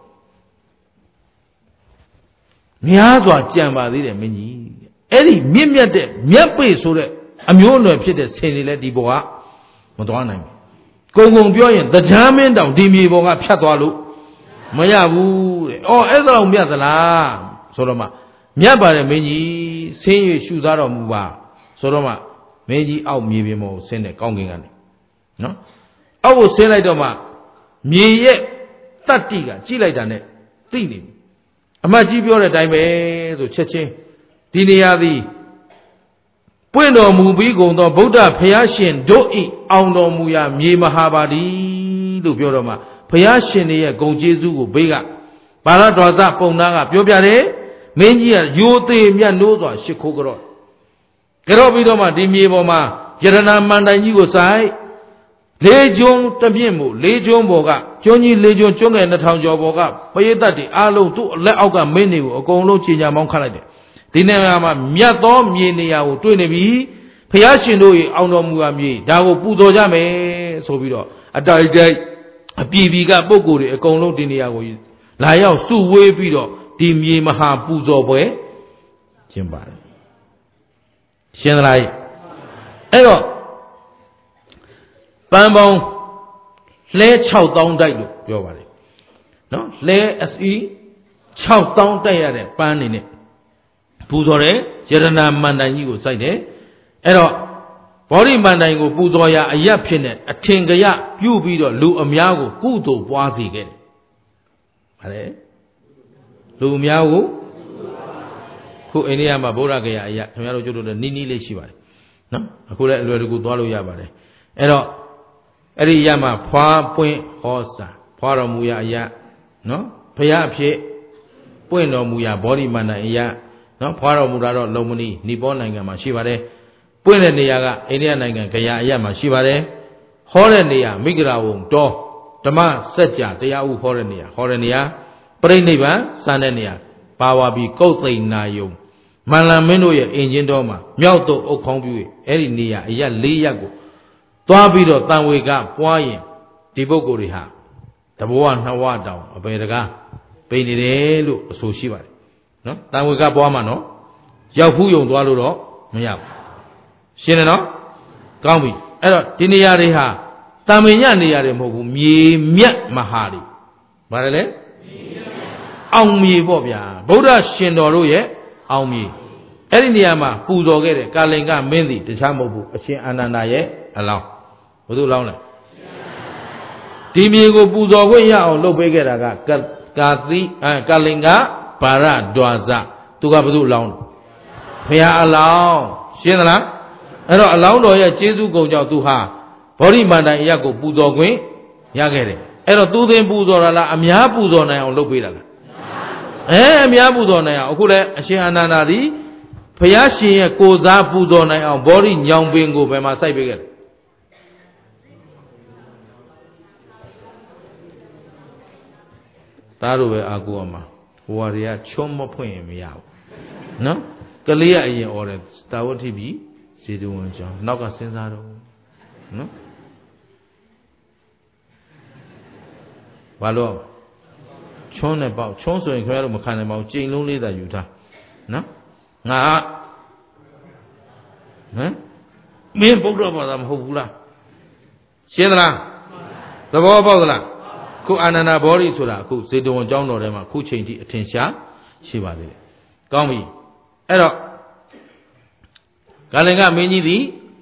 များစွာကြံပါသေးတယ်မင်းကြီးအဲ့ဒီမြင့်မြတ်တဲ့မြတ်ပေဆိုတဲ့အမျိုးအနွယ်ဖြစ်တဲ့ဆင်တွေလည်းဒီဘောကမသွားနိုင်ဘူးကုံပြောရင်တရားမင်းတောင်ဒီမြေပေါ်ကဖြတ်သွားလို့မရဘူးတဲ့အော်အဲ့ဒါတော့မြတ်သလားဆိုတော့မှမြတ်ပါတယ်မင်းကြီးဆင်း၍ရှုသားတော်မူပါဆိုတော့မှမင်းကြီးအောက်မြေပြင်ပေါ်ကိုဆင်းတယ်ကောင်းကင်ကနေနော်အောက်ကိုဆင်းလိုက်တော့မှမြေရဲ့တတ္တိကကြည့်လိုက်တာနဲ့သိနေပြီအမတ်ကြီးပြောတဲ့အတိုင်းပဲဆိုချက်ချင်းဒီနေရာသည်ပွင့်တော်မူပြီးကုန်သောဗုဒ္ဓဘုရားရှင်တို့ဤအောင်တော်မူရာမြေမဟာပါတိလို့ပြောတော့မှဘုရားရှင်ရဲ့ဂုဏ်ကျေးဇူးကိုဘေးကဘာရတော်သပုံနာကပြောပြတယ်မင်းကြီးကရိုသေမြတ်နိုးစွာရှ िख ိုးကြော့ပြီးတော့မှဒီမြေပေါ်မှာယရဏမန္တန်ကြီးကိုစိုက်လေးကျွန်းတပြည့်မို့လေးကျွန်းဘော်ကကျွန်းကြီးလေးကျွန်းကျွန်းငယ်2000ကျော်ဘော်ကပရိသတ်တွေအားလုံးသူ့လက်အောက်ကမင်းတွေကိုအကုန်လုံးခြေညာမောင်းခတ်လိုက်တယ်ဒီနေရာမှာမြတ်သောမြေနေရာကိုတွေ့နေပြီဘုရားရှင်တို့ရဲ့အောင်တော်မူရာမြေဒါကိုပူဇော်ကြမယ်ဆိုပြီးတော့အတိုက်တိုက်အပြည်ပြည်ကပုဂ္ဂိုလ်တွေအကုန်လုံးဒီနေရာကိုလာရောက်စုဝေးပြီးတော့ဒီမြေမဟာပူဇော်ပွဲကျင်းပါတယ်ရှင်းသလားအဲ့တော့ပန်းပေါင်းလဲ6000တိုက်လို့ပြောပါတယ်နော်လဲအစီ6000တိုက်ရတဲ့ပန်းနေနဲ့ပူဇော်တယ်ယရဏမန္တန်ကြီးကိုစိုက်တယ်အဲ့တော့ဘောဓိမန္တန်ကိုပူဇော်ရာအရက်ဖြစ်နေအထင်ကရပြုပြီးတော့လူအများကိုကုသိုလ်ပွားစေခဲ့တယ်ဗါလေလူအများကိုခုအိန္ဒိယမှာဗုဒ္ဓဂယာအရက်ခင်ဗျားတို့ကျွတ်လို့နီးနီးလေးရှိပါတယ်နော်အခုလည်းအလွယ်တကူသွားလို့ရပါတယ်အဲ့တော့အဲ့ဒီရမှာဖွာပွင့်ဟောစာဖွာတော်မူရာအရက်နော်ဘုရားအဖြစ်ပွင့်တော်မူရာဘောဓိမန္တန်အရက်နော်ဖွာတော်မူတာတော့လုံမနီနီပေါနိုင်ငံမှာရှိပါတယ်ပွင့်တဲ့နေရာကအိန္ဒိယနိုင်ငံဂယာအရက်မှာရှိပါတယ်ဟောတဲ့နေရာမိဂရာဝုံတော်ဓမ္မစัจ जा တရားဥဟောတဲ့နေရာပြိဋိဘံစံတဲ့နေရာပါဝါဘီကုတ်သိဏ္ဏယုံမန္လမင်းတို့ရဲ့အင်ဂျင်တော်မှာမြောက်တော့အုပ်ခေါင်းပြည့်အဲ့ဒီနေရာအရက်၄ရက်ကိုသွားပြီးတော့တန်ဝေကပွားရင်ဒီပုဂ္ဂိုလ်တွေဟာတဘဝနှစ်ဝတောင်အပေတကားပိနေတယ်လို့အဆိုရှိပါတယ်နော်တန်ဝေကပွားမှာနော်ရောက်ဖူးယုံသွားလို့တော့မရဘူးရှင်းတယ်နော်ကောင်းပြီအဲ့တော့ဒီနေရာတွေဟာတံမင်ညနေရာတွေမဟုတ်ဘူးမြေမြတ်မဟာတွေဘာလဲအောင်မြေပေါ့ဗျာဗုဒ္ဓရှင်တော်တို့ရဲ့အောင်မြေအဲ့ဒီနေရာမှာပူဇော်ခဲ့တဲ့ကာလင်ကမင်းသည်တခြားမဟုတ်ဘူးအရှင်အာနန္ဒာရဲ့အလောင်းဘယ်သူလောင်းလဲဒီမြေကိုပူဇော်ခွင့်ရအောင်လုပ်ပေးခဲ့တာကကာလင်ကဘာရဒွါဇသူကဘယ်သူလောင်းဘုရားအလောင်းရှင်းသလားအဲ့တော့အလောင်းတော်ရဲ့ကျေးဇူးကုန်ကြောင့်သူဟာဘောဓိမန္တန်အရက်ကိုပူဇော်ခွင့်ရခဲ့တယ်အဲ့တော့သူသင်ပူဇော်တာလားအများပူဇော်နိုင်အောင်လုပ်ပေးတာလားအများပူဇော်နိုင်အောင်အခုလည်းအရှင်အာနန္ဒာသည်ဘုရားရှင်ရဲ့ကိုယ်စားပူဇော်နိုင်အောင်ဘောဓိညောင်ပင်ကိုဘယ်မှာစိုက်ပေးခဲ့လဲသားတို့ပဲအာကိုအမှာဟိုဟာတွေကချွတ်မဖွင့်ရင်မရဘူးနော်ကလေးကအရင်អော်တယ်တာဝတိပြီဇေတဝန်ကျောင်းနောက်ကစဉ်းစားတော့နော်ဘာလို့ချွန်းနဲ့ပေါက်ချွန်းဆိုရင်ခင်ဗျားတို့မခံနိုင်ပါဘူးကြိမ်လုံးလေးသာယူထားနော်ငါဟမ်မင်းဗုဒ္ဓဘာသာမဟုတ်ဘူးလားရှင်းသလားသဘောပေါက်သလားခုအာနန္ဒာဘောဓိဆိုတာအခုဇေတဝန်ကျောင်းတော်ထဲမှာခုချိန်ထိအထင်ရှားရှိပါသေးတယ်ကောင်းပြီအဲ့တော့ကာလင်ကမင်းကြီးသည်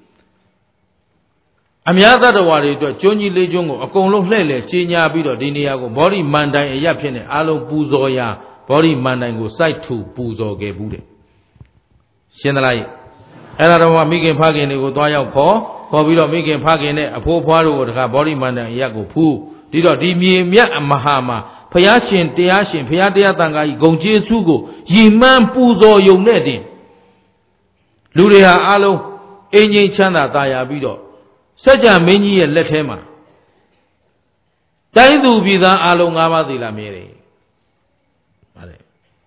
အများသတ္တဝါတွေအတွက်ကျွန်းကြီးလေးကျွန်းကိုအကုန်လုံးလှည့်လည်ကြီးညာပြီးတော့ဒီနေရာကိုဘောဓိမန္တန်အရပ်ဖြစ်နေအားလုံးပူဇော်ရာဘောဓိမန္တန်ကိုစိုက်ထူပူဇော်ခဲ့ဘူးတဲ့ရှင်းသလားအဲ့ဒါတော့မိခင်ဖခင်တွေကိုသွားရောက်ခေါ်ပြီးတော့မိခင်ဖခင်နဲ့အဖိုးဖွားတို့ကိုတခါဘောဓိမန္တန်အရပ်ကိုဖူးဒီတော့ဒီမြေမြတ်အမဟာမှာဘုရားရှင်တရားရှင်ဘုရားတရားတန်ခါကြီးဂုံကျေးဇူးကိုရည်မှန်းပူဇော်ယုံနဲ့တင်လူတွေဟာအားလုံးအင်းငိမ့်ချမ်းသာတာယာပြီးတော့စัจ जा မင်းကြီးရဲ့လက်ထဲမှာတိုင်းသူပြည်သားအားလုံး၅ပါးသီလမြဲတယ်ဗါလေ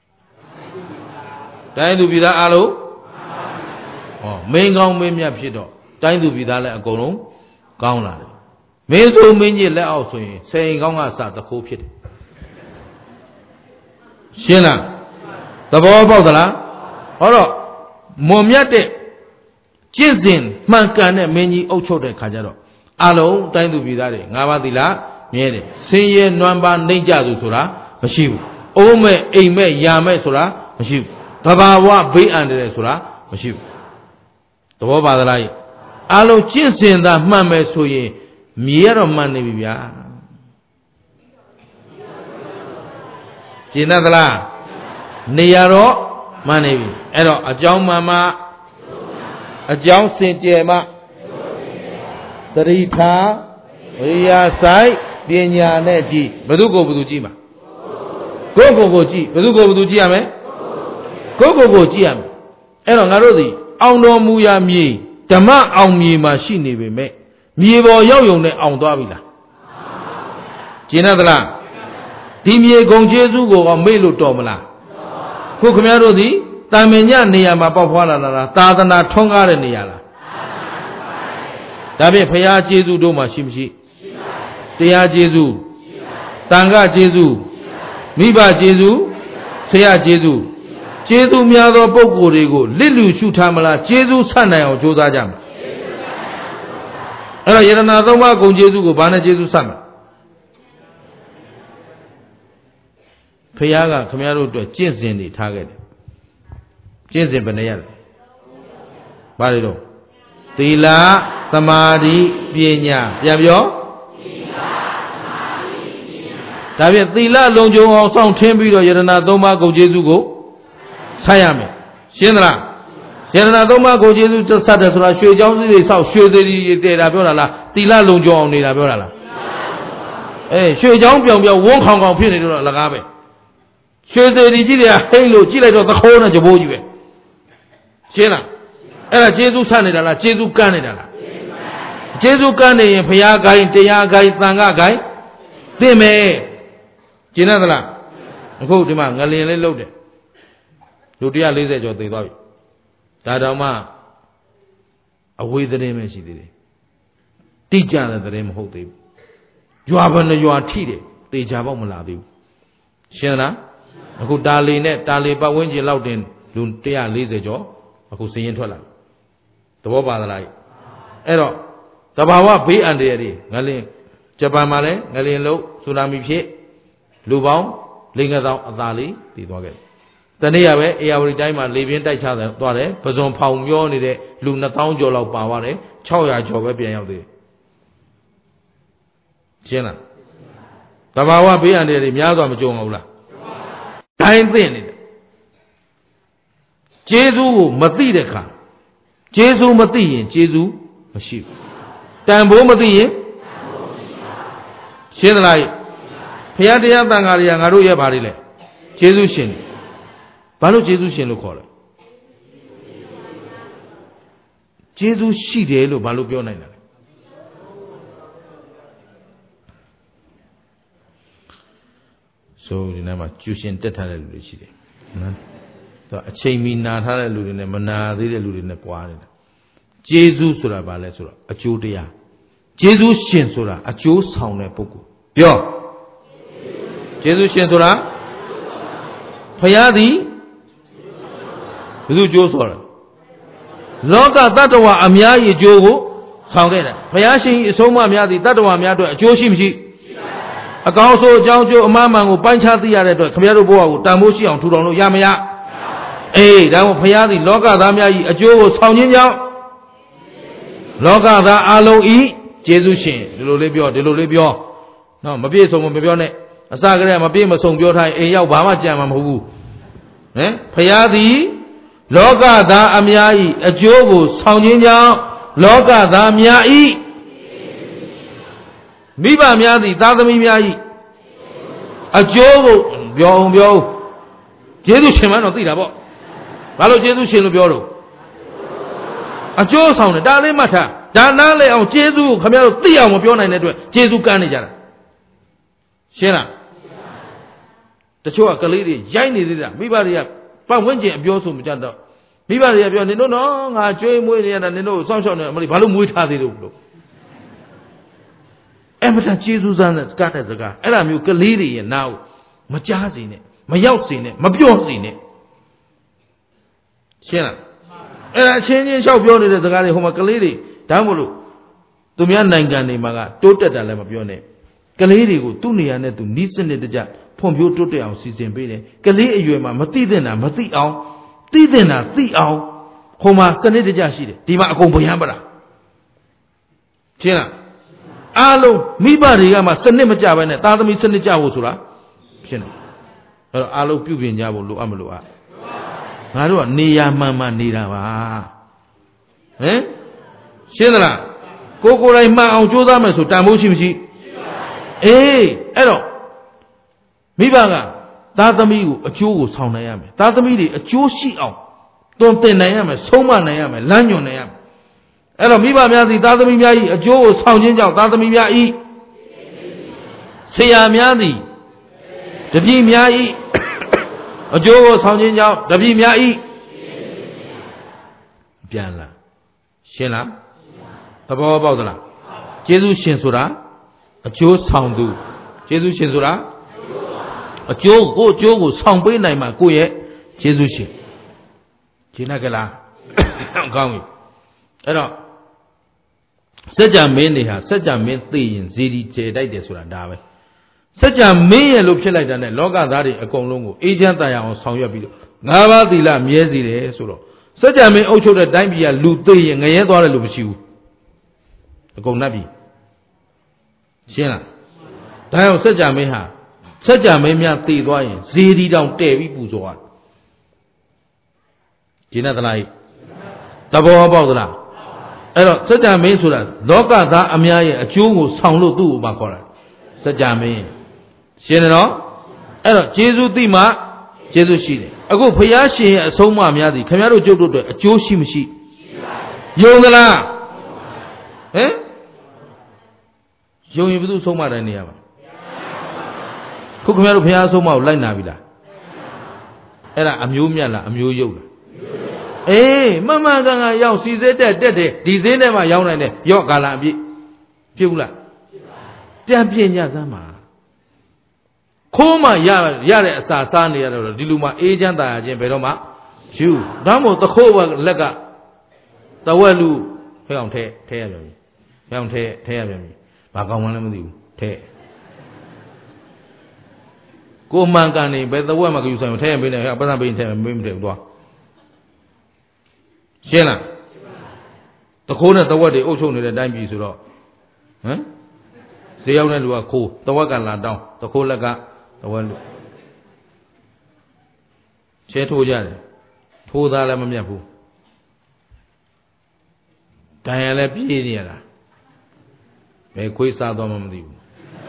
တိုင်းသူပြည်သားအားလုံးမင်းကောင်းမင်းမြတ်ဖြစ်တော့တိုင်းသူပြည်သားလည်းအကုန်လုံးကောင်းလာတယ်မင်းဆိုမင်းကြီးလက်အောက်ဆိုရင်စိန်ကောင်းကစသခိုးဖြစ်တယ်ရှင်းလားသဘောပေါက်သလားဟောတော့မွန်မြတ်တဲ့ကျင့်စဉ်မှန်ကန်တဲ့မင်းကြီးအုပ်ချုပ်တဲ့ခါကျတော့အလုံးတိုင်းသူပြည်သားတွေ၅ပါးသီလမြဲတယ်ဆင်းရဲနွမ်းပါနှိမ့်ကြသူဆိုတာမရှိဘူးအိုးမဲ့အိမ်မဲ့ယာမဲ့ဆိုတာမရှိဘူးသဘာဝဘေးအန္တရာယ်ဆိုတာမရှိဘူးသဘောပါသလားအလုံးကျင့်စဉ်သာမှန်မယ်ဆိုရင်မြေရတော့မှန်နေပြီဗျာကျင့်သလားနေရတော့မှန်နေပြီအဲ့တော့အကြောင်းမှန်မှအကြောင်းစင်ကြယ်မှသတိထားဝိရိယဆိုင်ပညာနဲ့ကြည့်ဘယ်သူကိုဘယ်သူကြည့်မှာကိုကြည့်ဘယ်သူကိုဘယ်သူကြည့်ရမလဲကိုကြည့်ရမယ်အဲ့တော့ငါတို့သည်အောင်တော်မူရာမြေဓမ္မအောင်မြေမှာရှိနေပေမဲ့မြေပေါ်ရောက်ယုံနဲ့အောင်သွားပြီလားကျင်သလားဒီမြေဂုံကျေးဇူးကိုမေ့လို့တော်မလားခုခင်ဗျားတို့ဒီတာမင်ညနေရာမှာပေါက်ဖွာလာတာလားသာသနာထွန်းကားတဲ့နေရာလားဒါဖြင့်ဘုရားကျေးဇူးတို့မှာရှိမရှိတရားကျေးဇူးတန်ခါကျေးဇူးမိဘကျေးဇူးဆရာကျေးဇူးကျေးဇူးများသောပုဂ္ဂိုလ်တွေကိုလစ်လူရှုထားမလားကျေးဇူးဆက်နိုင်အောင်ကြိုးစားကြမယ်အဲ့တော့ယရနာသုံးပါးဂုဏ်ကျေးဇူးကိုဘာနဲ့ကျေးဇူးဆက်မလဲဖခင်ကခမရတို့အတွက်ကျင့်စဉ်တွေထားခဲ့တယ်ကျင့်စဉ်ဘယ်နှရလဲဘာတွေတော့သီလသမာဓိပညာပြန်ပြောဒါဖြင့်သီလလုံခြုံအောင်စောင့်ထင်းပြီးတော့ယရနာသုံးပါးဂုဏ်ကျေးဇူးကိုဆက်ရမယ်ရှင်းသလားယရနာသုံးပါးဂုဏ်ကျေးဇူးဆက်တယ်ဆိုတာရွှေချောင်းစည်းတွေဆောက်ရွှေသီတွေတည်တာပြောတာလားသီလလုံခြုံအောင်နေတာပြောတာလားရွှေချောင်းပြောင်ပြောင်ဝန်းခေါင်ခေါင်ဖြစ်နေတော့လကားပဲရွှေသီတွေကြီးတွေကဟိမ့်လို့ကြည့်လိုက်တော့သခိုးနဲ့ကြဘိုးကြီးပဲရှင်းလားအဲ့ဒါကျေးဇူးဆက်နေတာလားကျေးဇူးကမ်းနေတာလားကျေးဇူးကမ်းနေရင်ဘုရားဂိုင်းတရားဂိုင်းသံဃာဂိုင်းသိမယ်ကျင်သလားအခုဒီမှာငလင်လေးလှုပ်တယ်လူ140ကျော်သေသွားပြီဒါတောင်မှအဝေးသတင်းပဲရှိသေးတယ်တိကျတဲ့သတင်းမဟုတ်သေးဘူးရွာဘယ်နှရွာထိတယ်သေချာပေါက်မလာသေးဘူးရှင်းလားအခုတာလီနဲ့တာလီပတ်ဝန်းကျင်လောက်တင်လူ140ကျော်အခုစည်ရင်ထွက်လာသဘောပါသလားအဲ့တော့တဘာဝဘေးအန္တရာယ်တွေငလင်ဂျပန်မှာလည်းငလင်လို့ဆူနာမီဖြစ်လူပေါင်း5000အသာလေးတည်သွားခဲ့တနေ့ရပဲအေယာဝတီတိုင်းမှာလေပြင်းတိုက်ချသွားတယ်ပဇွန်ဖောင်ပြောနေတဲ့လူ2000ကျော်လောက်ပါသွားတယ်600ကျော်ပဲပြန်ရောက်သေးတယ်ရှင်းလားတဘာဝဘေးအန္တရာယ်တွေများစွာမကြုံဘူးလားတိုင်းသိနေတယ်ကျေးဇူးကိုမသိတဲ့ခါကျေးဇူးမသိရင်ကျေးဇူးမရှိဘူးတန်ဖိုးမသိရင်ရှင်းသလားဘုရားတရားသံဃာတွေကငါတို့ရဲ့ဘာတွေလဲကျေးဇူးရှင်ဘာလို့ကျေးဇူးရှင်လို့ခေါ်လဲကျေးဇူးရှိတယ်လို့ဘာလို့ပြောနိုင်တာလဲဆိုဒီနေ့မှာကျူရှင်တက်ထားတဲ့လူတွေရှိတယ်နော်တော့အချိန်မီနာထားတဲ့လူတွေနဲ့မနာသေးတဲ့လူတွေနဲ့ကြွားနေတာကျေးဇူးဆိုတာဘာလဲဆိုတော့အကျိုးတရားကျေးဇူးရှင်ဆိုတာအကျိုးဆောင်တဲ့ပုဂ္ဂိုလ်ပြောကျေးဇူးရှင်ဆိုတာဘုရားသည်ဘယ်သူကျိုးဆိုတာလောကတ attva အများကြီးအကျိုးကိုဆောင်ခဲ့တယ်ဘုရားရှင်၏အဆုံးအမများသည်တ attva များအတွက်အကျိုးရှိမရှိအကောင်းဆုံးအကြောင်းကျိုးအမှားမှန်ကိုပိုင်းခြားသိရတဲ့အတွက်ခင်ဗျားတို့ဘဝကိုတန်ဖိုးရှိအောင်ထူထောင်လို့ရမရအေးဒါမှဘုရားသည်လောကသားများ၏အကျိုးကိုဆောင်ခြင်းကြောင့်လောကသားအလုံးဤကျေးဇူးရှင်ဒီလိုလေးပြောနော်မပြည့်စုံမပြောနဲ့အစကတည်းကမပြည့်မစုံပြောထားရင်အိမ်ရောက်ဘာမှကြံမှာမဟုတ်ဘူးဟင်ဘုရားသည်လောကသားအများဤအကျိုးကိုဆောင်ခြင်းကြောင့်လောကသားများဤမိဘများသည်သားသမီးများဤအကျိုးကိုပြောကျေးဇူးရှင်မှန်းတော့သိတာပေါ့ဘာလို့ကျေးဇူးရှင်လို့ပြောတော့အကျိုးဆောင်တယ်ဒါလေးမှတ်ထားဒါနားလေအောင်ကျေးဇူးကိုခင်ဗျားတို့သိအောင်မပြောနိုင်တဲ့အတွက်ကျေးဇူးကမ်းနေကြတာရှင်းလားတချို့ကကလေးတွေရိုက်နေသေးတာမိဘတွေကပတ်ဝန်းကျင်အပြောဆိုမကြတော့မိဘတွေကပြောနင်တို့နော်ငါကျွေးမွေးနေရတာနင်တို့စောင့်ရှောက်နေမလို့ဘာလို့မွေးထားသေးလို့လို့အဲ့မတန်ကျေးဇူးစမ်းတဲ့ကတဲ့စကားအဲ့ဒါမျိုးကလေးတွေရဲ့နားကိုမကြားစေနဲ့မရောက်စေနဲ့မပြောစေနဲ့ရှင်းလားအဲ့ဒါအချင်းချင်းလျှောက်ပြောနေတဲ့စကားတွေဟိုမှာကလေးတွေဒါမှမဟုတ်သူများနိုင်ငံတွေမှာကတိုးတက်တာလည်းမပြောနဲ့ကလေးတွေကိုသူ့နေရာနဲ့သူနီးစနစ်တကျဖွံ့ဖြိုးတိုးတက်အောင်စီစဉ်ပေးတယ်ကလေးအရွယ်မှာမသိတဲ့တာမသိအောင်သိတဲ့တာသိအောင်ဟိုမှာစနစ်တကျရှိတယ်ဒီမှာအကုန်ဗျမ်းပတာရှင်းလားအားလုံးမိဘတွေကမှစနစ်မကြဘဲနဲ့သားသမီးစနစ်ကြဖို့ဆိုတာရှင်းတယ်အဲ့တော့အားလုံးပြုပြင်ကြဖို့လိုအပ်မလို့ငါတို့ကနေရာမှန်မှန်နေတာပါဟင်ရှင်းသလားကိုယ်တိုင်မှန်အောင်ကြိုးစားမယ်ဆိုတန်ဖိုးရှိမရှိအေးအဲ့တော့မိဘကသားသမီးကိုအကျိုးကိုဆောင်နိုင်ရမယ်သားသမီးတွေအကျိုးရှိအောင်တွင်တင်နိုင်ရမယ်ဆုံးမနိုင်ရမယ်လမ်းညွှန်နိုင်ရမယ်အဲ့တော့မိဘများသည်သားသမီးများ၏အကျိုးကိုဆောင်ခြင်းကြောင့်သားသမီးများ၏ဆရာများသည်တပည့်များ၏အကျိုးကိုဆောင်ခြင်းကြောင့်တပည့်များ၏ပြန်လာရှင်းလားသဘောပေါက်သလားကျေးဇူးရှင်ဆိုတာအကျိုးဆောင်သူကျေးဇူးရှင်ဆိုတာအကျိုးကိုဆောင်ပေးနိုင်မှာကိုယ့်ရဲ့ကျေးဇူးရှင်ရှင်းကြလားကောင်းပြီအဲ့တော့စัจ जा မင်းတွေဟာစัจ जा မင်းသိရင်ဇေဒီကျေတိုက်တယ်ဆိုတာဒါပဲစัจ जा မင်းရဲ့လို့ဖြစ်လိုက်တာနဲ့လောကသားတွေအကုန်လုံးကိုအေးချမ်းသာရအောင်ဆောင်ရွက်ပြီးတော့၅ပါးသီလမြဲစေတယ်ဆိုတော့စัจ जा မင်းအုပ်ချုပ်တဲ့တိုင်းပြည်ကလူသိရင်ငရဲသွားတယ်လို့မရှိဘူးအကုန်နှက်ပြီရှင်းလားဒါကြောင့်စัจ जा မင်းဟာစัจ जा မင်းများသိသွားရင်ဇေဒီတောင်တဲ့ပြီးပူဇော်ရရှင်းသလားသဘောပေါက်သလားအဲ့တော့စัจ जा မင်းဆိုတာလောကသားအများရဲ့အကျိုးကိုဆောင်လို့သူ့ကိုပါခေါ်တာစัจ जा မင်းရှင်းတယ်နော်အဲ့တော့ကျေးဇူးသိမှကျေးဇူးရှိတယ်အခုဘုရားရှင်ရဲ့အဆုံးအမများသည်ခင်ဗျားတို့ကျုပ်တို့အတွက်အကျိုးရှိမရှိယုံသလားဟမ်ယုံရင်ဘယ်သူဆုံးမတယ်နေရပါခုခင်ဗျားတို့ဘုရားအဆုံးအမကိုလိုက်နာပြီလားအဲ့ဒါအမျိုးမြတ်လားအမျိုးယုတ်လားအေးမမှန်ကန်ကန်ရောက်စီစစ်တက်တယ်ဒီစင်းထဲမှာရောက်နိုင်တယ်ရော့ကာလာအပြည့်ပြုတ်လားပြန်ပြညစမ်းပါခိုးမှရတဲ့အစာစားနေရတော့ဒီလူမှအေးချမ်းသာရခြင်းဘယ်တော့မှယူဒါမှမဟုတ်တခိုးဘလက်ကတဝက်လူဖဲအောင်ထဲရပြန်ပြီဖဲအောင်ထဲရပြန်ပြီဘာကောင်းမှလည်းမသိဘူးထဲကိုမှန်ကန်နေဘယ်တဝက်မှကယူဆိုင်ထဲရပေးနေပတ်စံပေးထဲမေးမထဲဘူးသွားရှင်းလားတခိုးနဲ့တဝက်တွေအုပ်ချုပ်နေတဲ့အတိုင်းပြည်ဆိုတော့ဟမ်ဈေးရောက်တဲ့လူကခိုးတဝက်ကလာတောင်းတခိုးလက်ကတဝက်လူချဲထိုးကြတယ်ထိုးသားလည်းမမြတ်ဘူးတန်ရလည်းပြေးနေရတာဘယ်ခွေးစားသွားမှမသိဘူး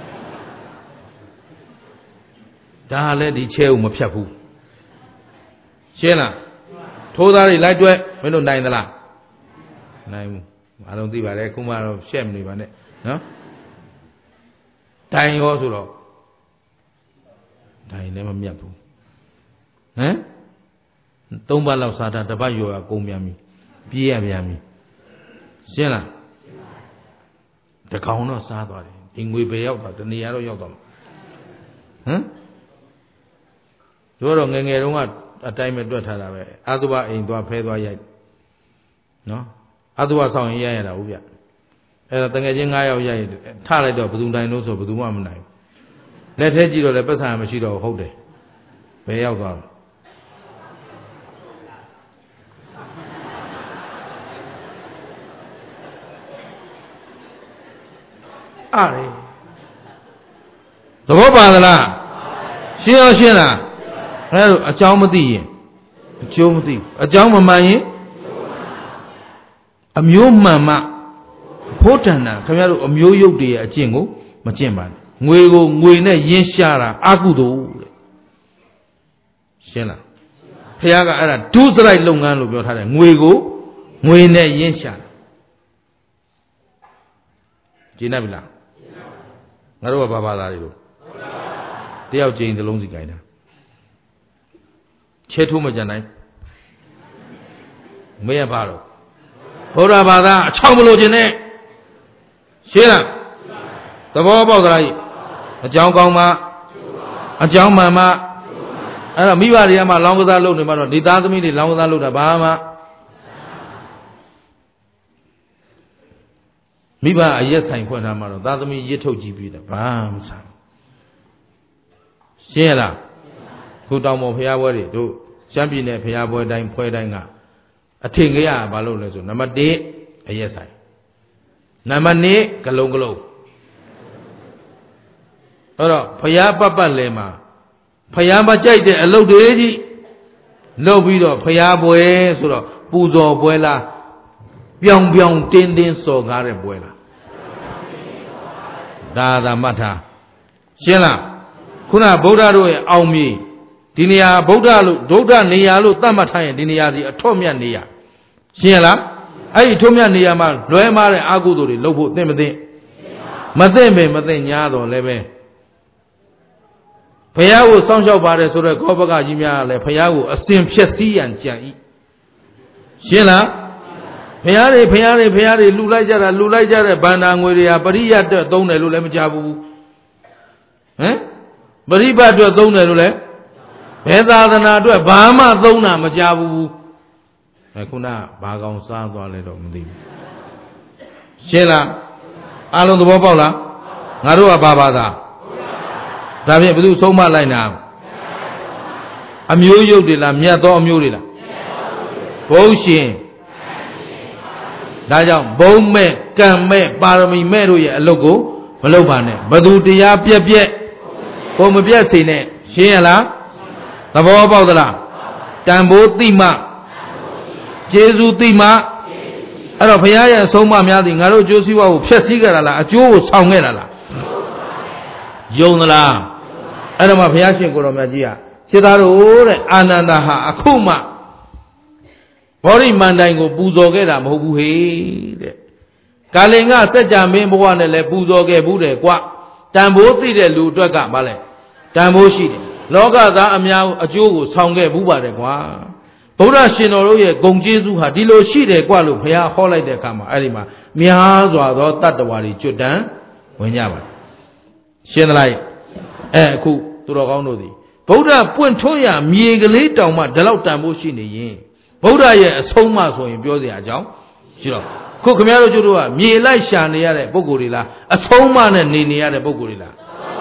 ဒါလည်းဒီချဲကိုမဖြတ်ဘူးရှင်းလားထိုးသားတွေလိုက်တွဲမင်းတို့နိုင်သလားနိုင်ဘူးအားလုံးသိပါတယ်ခုမှတော့ရှက်မနေပါနဲ့နော်တိုင်ရောဆိုတော့တိုင်လည်းမမြတ်ဘူးဟမ်၃ပတ်လောက်စားတာတစ်ပတ်ရောကုန်ပြန်ပြီပြေးရပြန်ပြီရှင်းလားတကောင်တော့စားသွားတယ်ဒီငွေပဲရောက်တာတနေရာတော့ရောက်သွားမှာဟမ်တို့တော့ငယ်ငယ်တုန်းကအတိုင်းပဲတွက်ထားတာပဲအာသုဘအိမ်သွားဖဲသွားရိုက်နော်အာသုဘဆောင်ရင်ရိုက်ရတာဟုတ်ဗျအဲ့ဒါတငယ်ချင်း9ယောက်ရိုက်ထလိုက်တော့ဘယ်သူနိုင်လို့ဆိုဘယ်သူမှမနိုင်ဘူးလက်ထဲကြည့်တော့လည်းပတ်စံမရှိတော့ဟုတ်တယ်ဘယ်ရောက်သွားလဲအားလေသဘောပါသလားရှင်းအောင်ရှင်းလားအဲ့ဒါအကြောင်းမသိရင်အကျိုးမသိဘူးအကြောင်းမမှန်ရင်အမျိုးမှန်မှဖို့တဏ္ဍာခင်ဗျားတို့အမျိုးယုတ်တွေရဲ့အကျင့်ကိုမကျင့်ပါနဲ့ငွေကိုငွေနဲ့ရင်းရှာတာအကုသိုလ်တဲ့ရှင်းလားဘုရားကအဲ့ဒါဒုစရိုက်လုပ်ငန်းလို့ပြောထားတယ်ငွေကိုငွေနဲ့ရင်းရှာတာကျင်းနေပြီလားငါတို့ကဘာသာတွေလို့တယောက်ကျင်းသလုံးစီကြိုင်တာချဲထိုးမကြနိုင်မရပါတော့ဘုရားဘာသာအချောင်းမလို့ခြင်းနဲ့ရှင်းလားသဘောပေါက်သလားအကြောင်းကောင်းမှအကြောင်းမှန်မှအဲ့တော့မိဘတွေကမှလောင်းကစားလုပ်နေမှတော့ဒီသားသမီးတွေလောင်းကစားလုပ်တာဘာမှမိဘအရက်ဆိုင်ဖွင့်ထားမှတော့သားသမီးရစ်ထုတ်ကြည့်ပြီးတယ်ဘာမှမဆိုင်ရှင်းရလားခုတောင်ပေါ်ဖျားပွဲတွေတို့ရှမ်းပြည်နယ်ဖျားပွဲတိုင်းဖွဲတိုင်းကအထင်ကြီးရဘာလို့လဲဆိုနံပါတ်1အရက်ဆိုင်နံပါတ်2ဂလုံးအဲ့တော့ဖျားပတ်လဲမှာဖျားမကြိုက်တဲ့အလုပ်တွေကြီးလုပ်ပြီးတော့ဖျားပွဲဆိုတော့ပူဇော်ပွဲလားပြောင်တင်းစော်ကားတဲ့ပွဲလားဒါသာမှတ်ထားရှင်းလားခုနဗုဒ္ဓတို့ရဲ့အောင်မြေဒီနေရာဗုဒ္ဓနေရာလို့သတ်မှတ်ထားရင်ဒီနေရာစီအထွတ်မြတ်နေရာရှင်းလားအဲ့ဒီထုံးမြတ်နေရာမှာလွဲမားတဲ့အကုသိုလ်တွေလုပ်ဖို့သိမသိမသိပဲမသိညာတော့လည်းပဲဘုရားကိုစောင့်ရှောက်ပါတယ်ဆိုတော့ခောဘကကြီးများလည်းဘုရားကိုအစဉ်ဖြည့်စည်းရန်ကြံ၏ရှင်းလားဘုရားတွေလှူလိုက်ကြတာလှူလိုက်ကြတဲ့ဗန္ဒာငွေတွေဟာပရိယတ်အတွက်သုံးတယ်လို့လည်းမကြားဘူးဟမ်ပရိပတ်အတွက်သုံးတယ်လို့လည်းဘယ်သာသနာအတွက်ဘာမှသုံးတာမကြားဘူးခုနဘာကောင်စားသွားလဲတော့မသိဘူးရှင်းလားအားလုံးသဘောပေါက်လားငါတို့ကဘာသာဒါဖြင့်ဘယ်သူဆုံးမလိုက်နာအမျိုးယုတ်တွေလားမြတ်သောအမျိုးတွေလားဘုံရှင်ဒါကြောင့်ဘုံမဲ့ကံမဲ့ပါရမီမဲ့တို့ရဲ့အလုပ်ကိုမလုပ်ပါနဲ့ဘသူတရားပြက်ဘုံမပြက်စေနဲ့ရှင်းရလားသဘောပေါက်သလားတန်ဖိုးသိမှကျေးဇူးသိမှအဲ့တော့ဘုရားရဲ့အဆုံးအမများသည်ငါတို့အကျိုးစီးပွားကိုဖျက်ဆီးကြတာလားအကျိုးကိုဆောင်ခဲ့တာလားယုံသလားအဲ့တော့မှဘုရားရှင်ကိုတော်မြတ်ကြီးကခြေသားတို့တဲ့အာနန္ဒာဟာအခုမှဘောရိမန္တိုင်ကိုပူဇော်ခဲ့တာမဟုတ်ဘူးဟေ့တဲ့ကာလင်ကစัจ जा မင်းဘဝနဲ့လည်းပူဇော်ခဲ့ဘူးတယ်ကွတန်ဖိုးသိတဲ့လူအတွက်ကမလဲတန်ဖိုးရှိတယ်လောကသားအများအကျိုးကိုဆောင်ခဲ့ဘူးပါတယ်ကွာဗုဒ္ဓရှင်တော်တို့ရဲ့ဂုဏ်ကျေးဇူးဟာဒီလိုရှိတယ်ကွလို့ဘုရားဟောလိုက်တဲ့အခါမှာအဲ့ဒီမှာများစွာသောတတ္တဝါတွေကျွတ်တန်းဝင်ကြပါတယ်ရှင်းသလားအခုသူတော်ကောင်းတို့သည်ဗုဒ္ဓပွင့်ထွန်းရမြေကလေးတောင်မှဒီလောက်တန်ဖိုးရှိနေရင်ဗုဒ္ဓရဲ့အဆုံးအမဆိုရင်ပြောစရာအကြောင်းရှိတော့ခုခမည်းတော်တို့ကမြေလိုက်ရှာနေရတဲ့ပုဂ္ဂိုလ်တွေလားအဆုံးအမနဲ့နေရတဲ့ပုဂ္ဂိုလ်တွေလား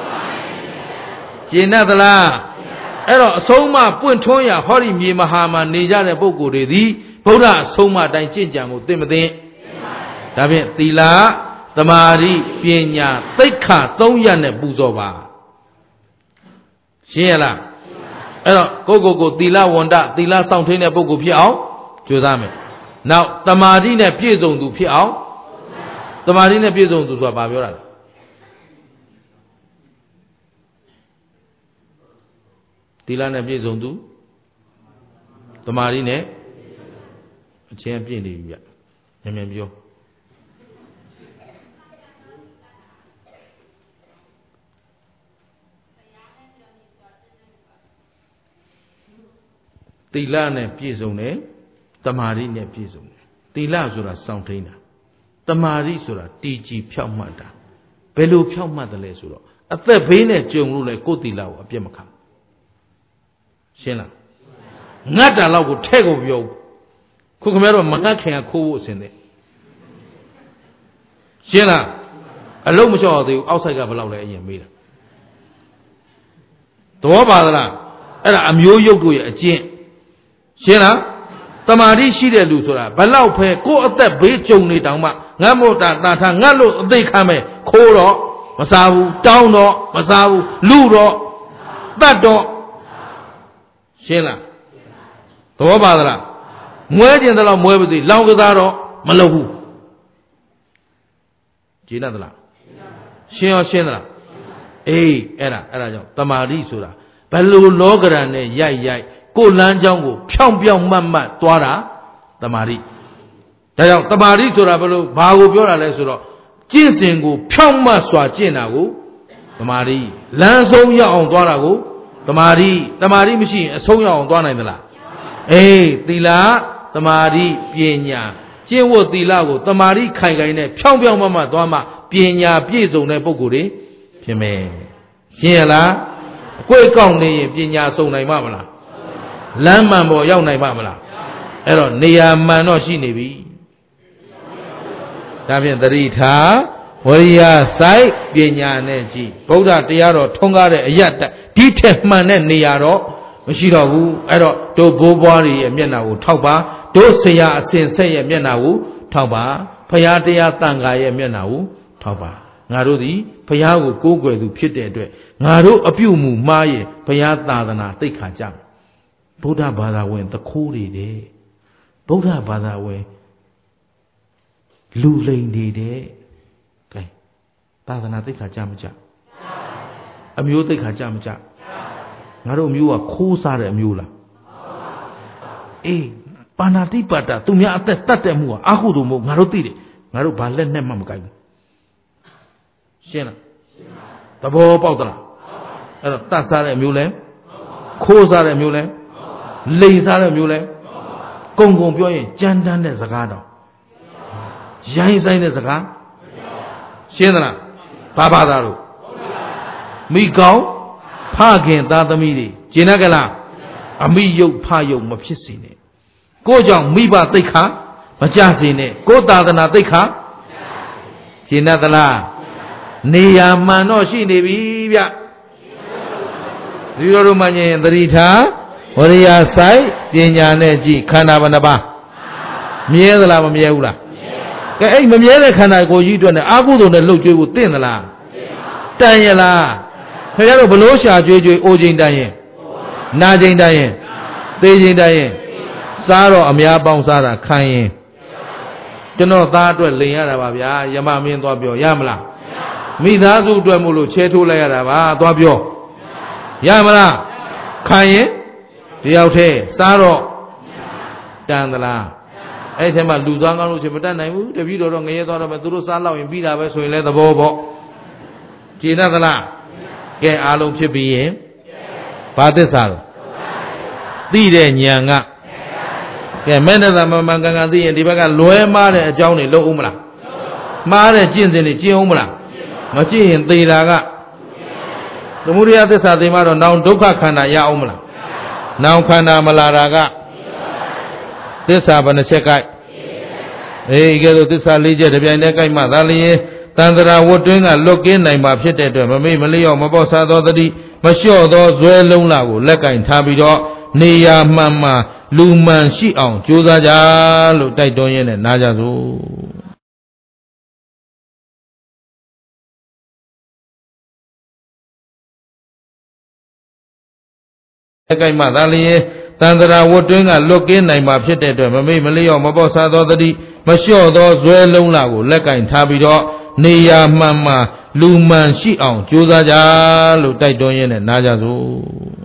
ရှင်းသလားအဲ့တော့အဆုံးအမပွင့်ထွန်းရဟောဒီမြေမဟာမှာနေကြတဲ့ပုဂ္ဂိုလ်တွေသည်ဗုဒ္ဓအဆုံးအမတိုင်းကျင့်ကြံမှုသိမသိဒါဖြင့်သီလသမာဓိပညာသိက္ခာ၃ရပ်နဲ့ပူဇော်ပါရှင်းရလားအဲ့တော့ကိုသီလဝန္တသီလစောင့်ထိန်တဲ့ပုဂ္ဂိုလ်ဖြစ်အောင်ကြိုးစားမယ်နောက်သမာဓိနဲ့ပြည့်စုံသူဖြစ်အောင်သမာဓိနဲ့ပြည့်စုံသူဆိုတာဘာပြောတာလဲသီလနဲ့ပြည့်စုံသူသမာဓိနဲ့အချင်းပြည့်နေပြီဗျမြန်ပြောသီလနဲ့ပြည့်စုံတယ်တမာရီနဲ့ပြည့်စုံတယ်သီလဆိုတာစောင့်ထိန်တာတမာရီဆိုတာတည်ကြည်ဖြောင့်မတ်တာဘယ်လိုဖြောင့်မတ်တယ်လဲဆိုတော့အသက်ဘေးနဲ့ကြုံလို့လေကိုယ်သီလကိုအပြစ်မခံရှင်းလားငတ်တာလောက်ကိုထဲ့ကိုပြောခုခင်ဗျားတို့မငတ်ခင်ကခိုးဖို့အစဉ်တဲ့ရှင်းလားအလုံးမလျှော့သေးဘူးအောက်ဆိုင်ကဘယ်လောက်လဲအရင်မေးတာသဘောပါသလားအဲ့ဒါအမျိုးယုတ်တို့ရဲ့အကျင့်ရှင်းလားတမာတိရှိတဲ့လူဆိုတာဘလောက်ဖဲကိုယ်အသက်ဘေးကြုံနေတောင်မှငတ်မို့တာတာထားငတ်လို့အသိခံမဲ့ခိုးတော့မစားဘူးတောင်းတော့မစားဘူးလူတော့တတ်တော့ရှင်းလားသဘောပါသလားမွဲကျင်တော့မွဲပါစေလောင်ကစားတော့မလုပ်ဘူးကြည်နပ်သလားရှင်းရောရှင်းသလားအေးအဲ့ဒါကြောင့်တမာတိဆိုတာဘယ်လိုလောကရန်နဲ့ရိုက်ကိုလမ်းကြောင်းကိုဖြောင်းပြောင်းမတ်သွားတာတမာတိဒါကြောင့်တမာတိဆိုတာဘယ်လိုဘာကိုပြောတာလဲဆိုတော့ကျင့်စဉ်ကိုဖြောင်းမတ်စွာကျင့်တာကိုတမာတိလမ်းဆုံးရောက်အောင်သွားတာကိုတမာတိမရှိရင်အဆုံးရောက်အောင်သွားနိုင်သလားအေးသီလတမာတိပညာကျင့်ဝတ်သီလကိုတမာတိခိုင်နဲ့ဖြောင်းပြောင်းမတ်သွားမှပညာပြည့်စုံတဲ့ပုဂ္ဂိုလ်တွေဖြစ်မယ်ရှင်းရလားအကွေ့ကောက်နေရင်ပညာစုံနိုင်မှာမလားလမ်းမှန်ပေါ်ရောက်နိုင်မှာမလားအဲ့တော့နေရာမှန်တော့ရှိနေပြီဒါဖြင့်သတိထားဝရိယစိုက်ပညာနဲ့ကြည်ဗုဒ္ဓတရားတော်ထုံးကားတဲ့အရတ္တဒီထက်မှန်တဲ့နေရာတော့မရှိတော့ဘူးအဲ့တော့တို့ဘိုးဘွားတွေရဲ့မျက်နှာကိုထောက်ပါတို့ဆရာအစဉ်ဆက်ရဲ့မျက်နှာကိုထောက်ပါဖရာတရားတန်ခါရဲ့မျက်နှာကိုထောက်ပါငါတို့သည်ဖရာကိုကိုးကွယ်သူဖြစ်တဲ့အတွက်ငါတို့အပြုမူမှားရင်ဖရာသာသနာသိက္ခာကြမယ်ဗုဒ္ဓဘာသာဝင်သခိုးတွေတဲ့ဗုဒ္ဓဘာသာဝင်လူလိန်တွေတဲ့ကဲသာသနာသိက္ခာကြမကြအမျိုးသိက္ခာကြမကြငါတို့မျိုးကခိုးစားတဲ့အမျိုးလားအေး Panati pada tu mia atas tate mua aku tu mau ngaruti ngaruh balen nem mam kai siena tabo pau talaအဲ့တော့တတ်စားတဲ့မျိုးလဲခိုးစားတဲ့မျိုးလဲလိန်စားတဲ့မျိုးလဲကုံပြောရင်ကြမ်းတမ်းတဲ့စကားတော့ရိုင်းဆိုင်တဲ့စကားရှင်းသလားဘာသာတို့မိကောင်းဖခင်သားသမီးတွေကျင်တတ်ကြလားအမိယုတ်ဖယုတ်မဖြစ်စေနဲ့ကိုကြောင့်မိဘသိက္ခာမကြစေနဲ့ကိုသာသနာသိက္ခာကျင်တတ်သလားနေရာမှန်တော့ရှိနေပြီဗျဒီလိုတို့မှညင်သတိထားဝရိယဆိုင်ပညာနဲ့ကြည့်ခန္ဓာဘယ်နှပါးမြဲသလားမမြဲဘူးလားကဲအဲ့မမြဲတဲ့ခန္ဓာကိုယ်ကြီးအတွက်နဲ့အာဟုတုံနဲ့လှုပ်ကြွေးဖို့တင့်သလားတန်ရလားခင်ဗျားတို့ဘလို့ရှာကြွေးအိုချိန်တန်ရင်နာချိန်တန်ရင်သေချိန်တန်ရင်စားတော့အများပေါင်းစားတာခံရင်ကျွန်တော်သားအတွက်လိန်ရတာပါဗျာယမမင်းသွားပြောရမလားမိသားစုအတွက်မို့လို့ချဲထိုးလိုက်ရတာပါသွားပြောရမလားခံရင်တယောက်တည်းစားတော့တန်သလားအဲ့ထဲမှာလူသားကောင်းလို့ချင်မတတ်နိုင်ဘူးတပည့်တော်တော့ငရဲသွားတော့မယ်သူတို့စားလောက်ရင်ပြီးတာပဲဆိုရင်လည်းသဘောပေါ့ကြည်တတ်သလားကဲအားလုံးဖြစ်ပြီးရင်ဘာသစ္စာလဲသိတဲ့ဉာဏ်ကကဲမဲ့နဲ့သာမမှန်ကန်ကန်သိရင်ဒီဘက်ကလွဲမားတဲ့အကြောင်းတွေလုံးအောင်မလားမှားတဲ့ကျင့်စဉ်တွေကျင့်အောင်မလားမကျင့်ရင်သေတာကသမုဒယသစ္စာသိမှတော့နောင်ဒုက္ခခန္ဓာရအောင်မလားနောင်ခန္ဓာမလာတာကသစ္စာဘယ်နှချက်ကိုက်အေးကဲလို့သစ္စာ၄ချက်တပြိုင်တည်းကိုက်မှသာလျင်တန်ត្រာဝတ်တွင်းကလွတ်ကင်းနိုင်မှာဖြစ်တဲ့အတွက်မမေ့မလျော့မပေါ့စားသောတတိမလျှော့သောဇွဲလုံးလာကိုလက်ကင်ထားပြီးတော့နေရာမှန်မှလူမှန်ရှိအောင်ကြိုးစားကြလို့တိုက်တွန်းရင်းနဲ့နားကြစို့လက်ကင်မှသာလျင်တန်ត្រာဝတ်တွင်းကလွတ်ကင်းနိုင်မှာဖြစ်တဲ့အတွက်မမေ့မလျော့မပေါ့စားသောတတိမလျှော့သောဇွဲလုံးလာကိုလက်ကင်ထားပြီးတော့နေရာမှန်မှလူမှန်ရှိအောင်ကြိုးစားကြလို့တိုက်တွန်းရင်းနဲ့နားကြစို့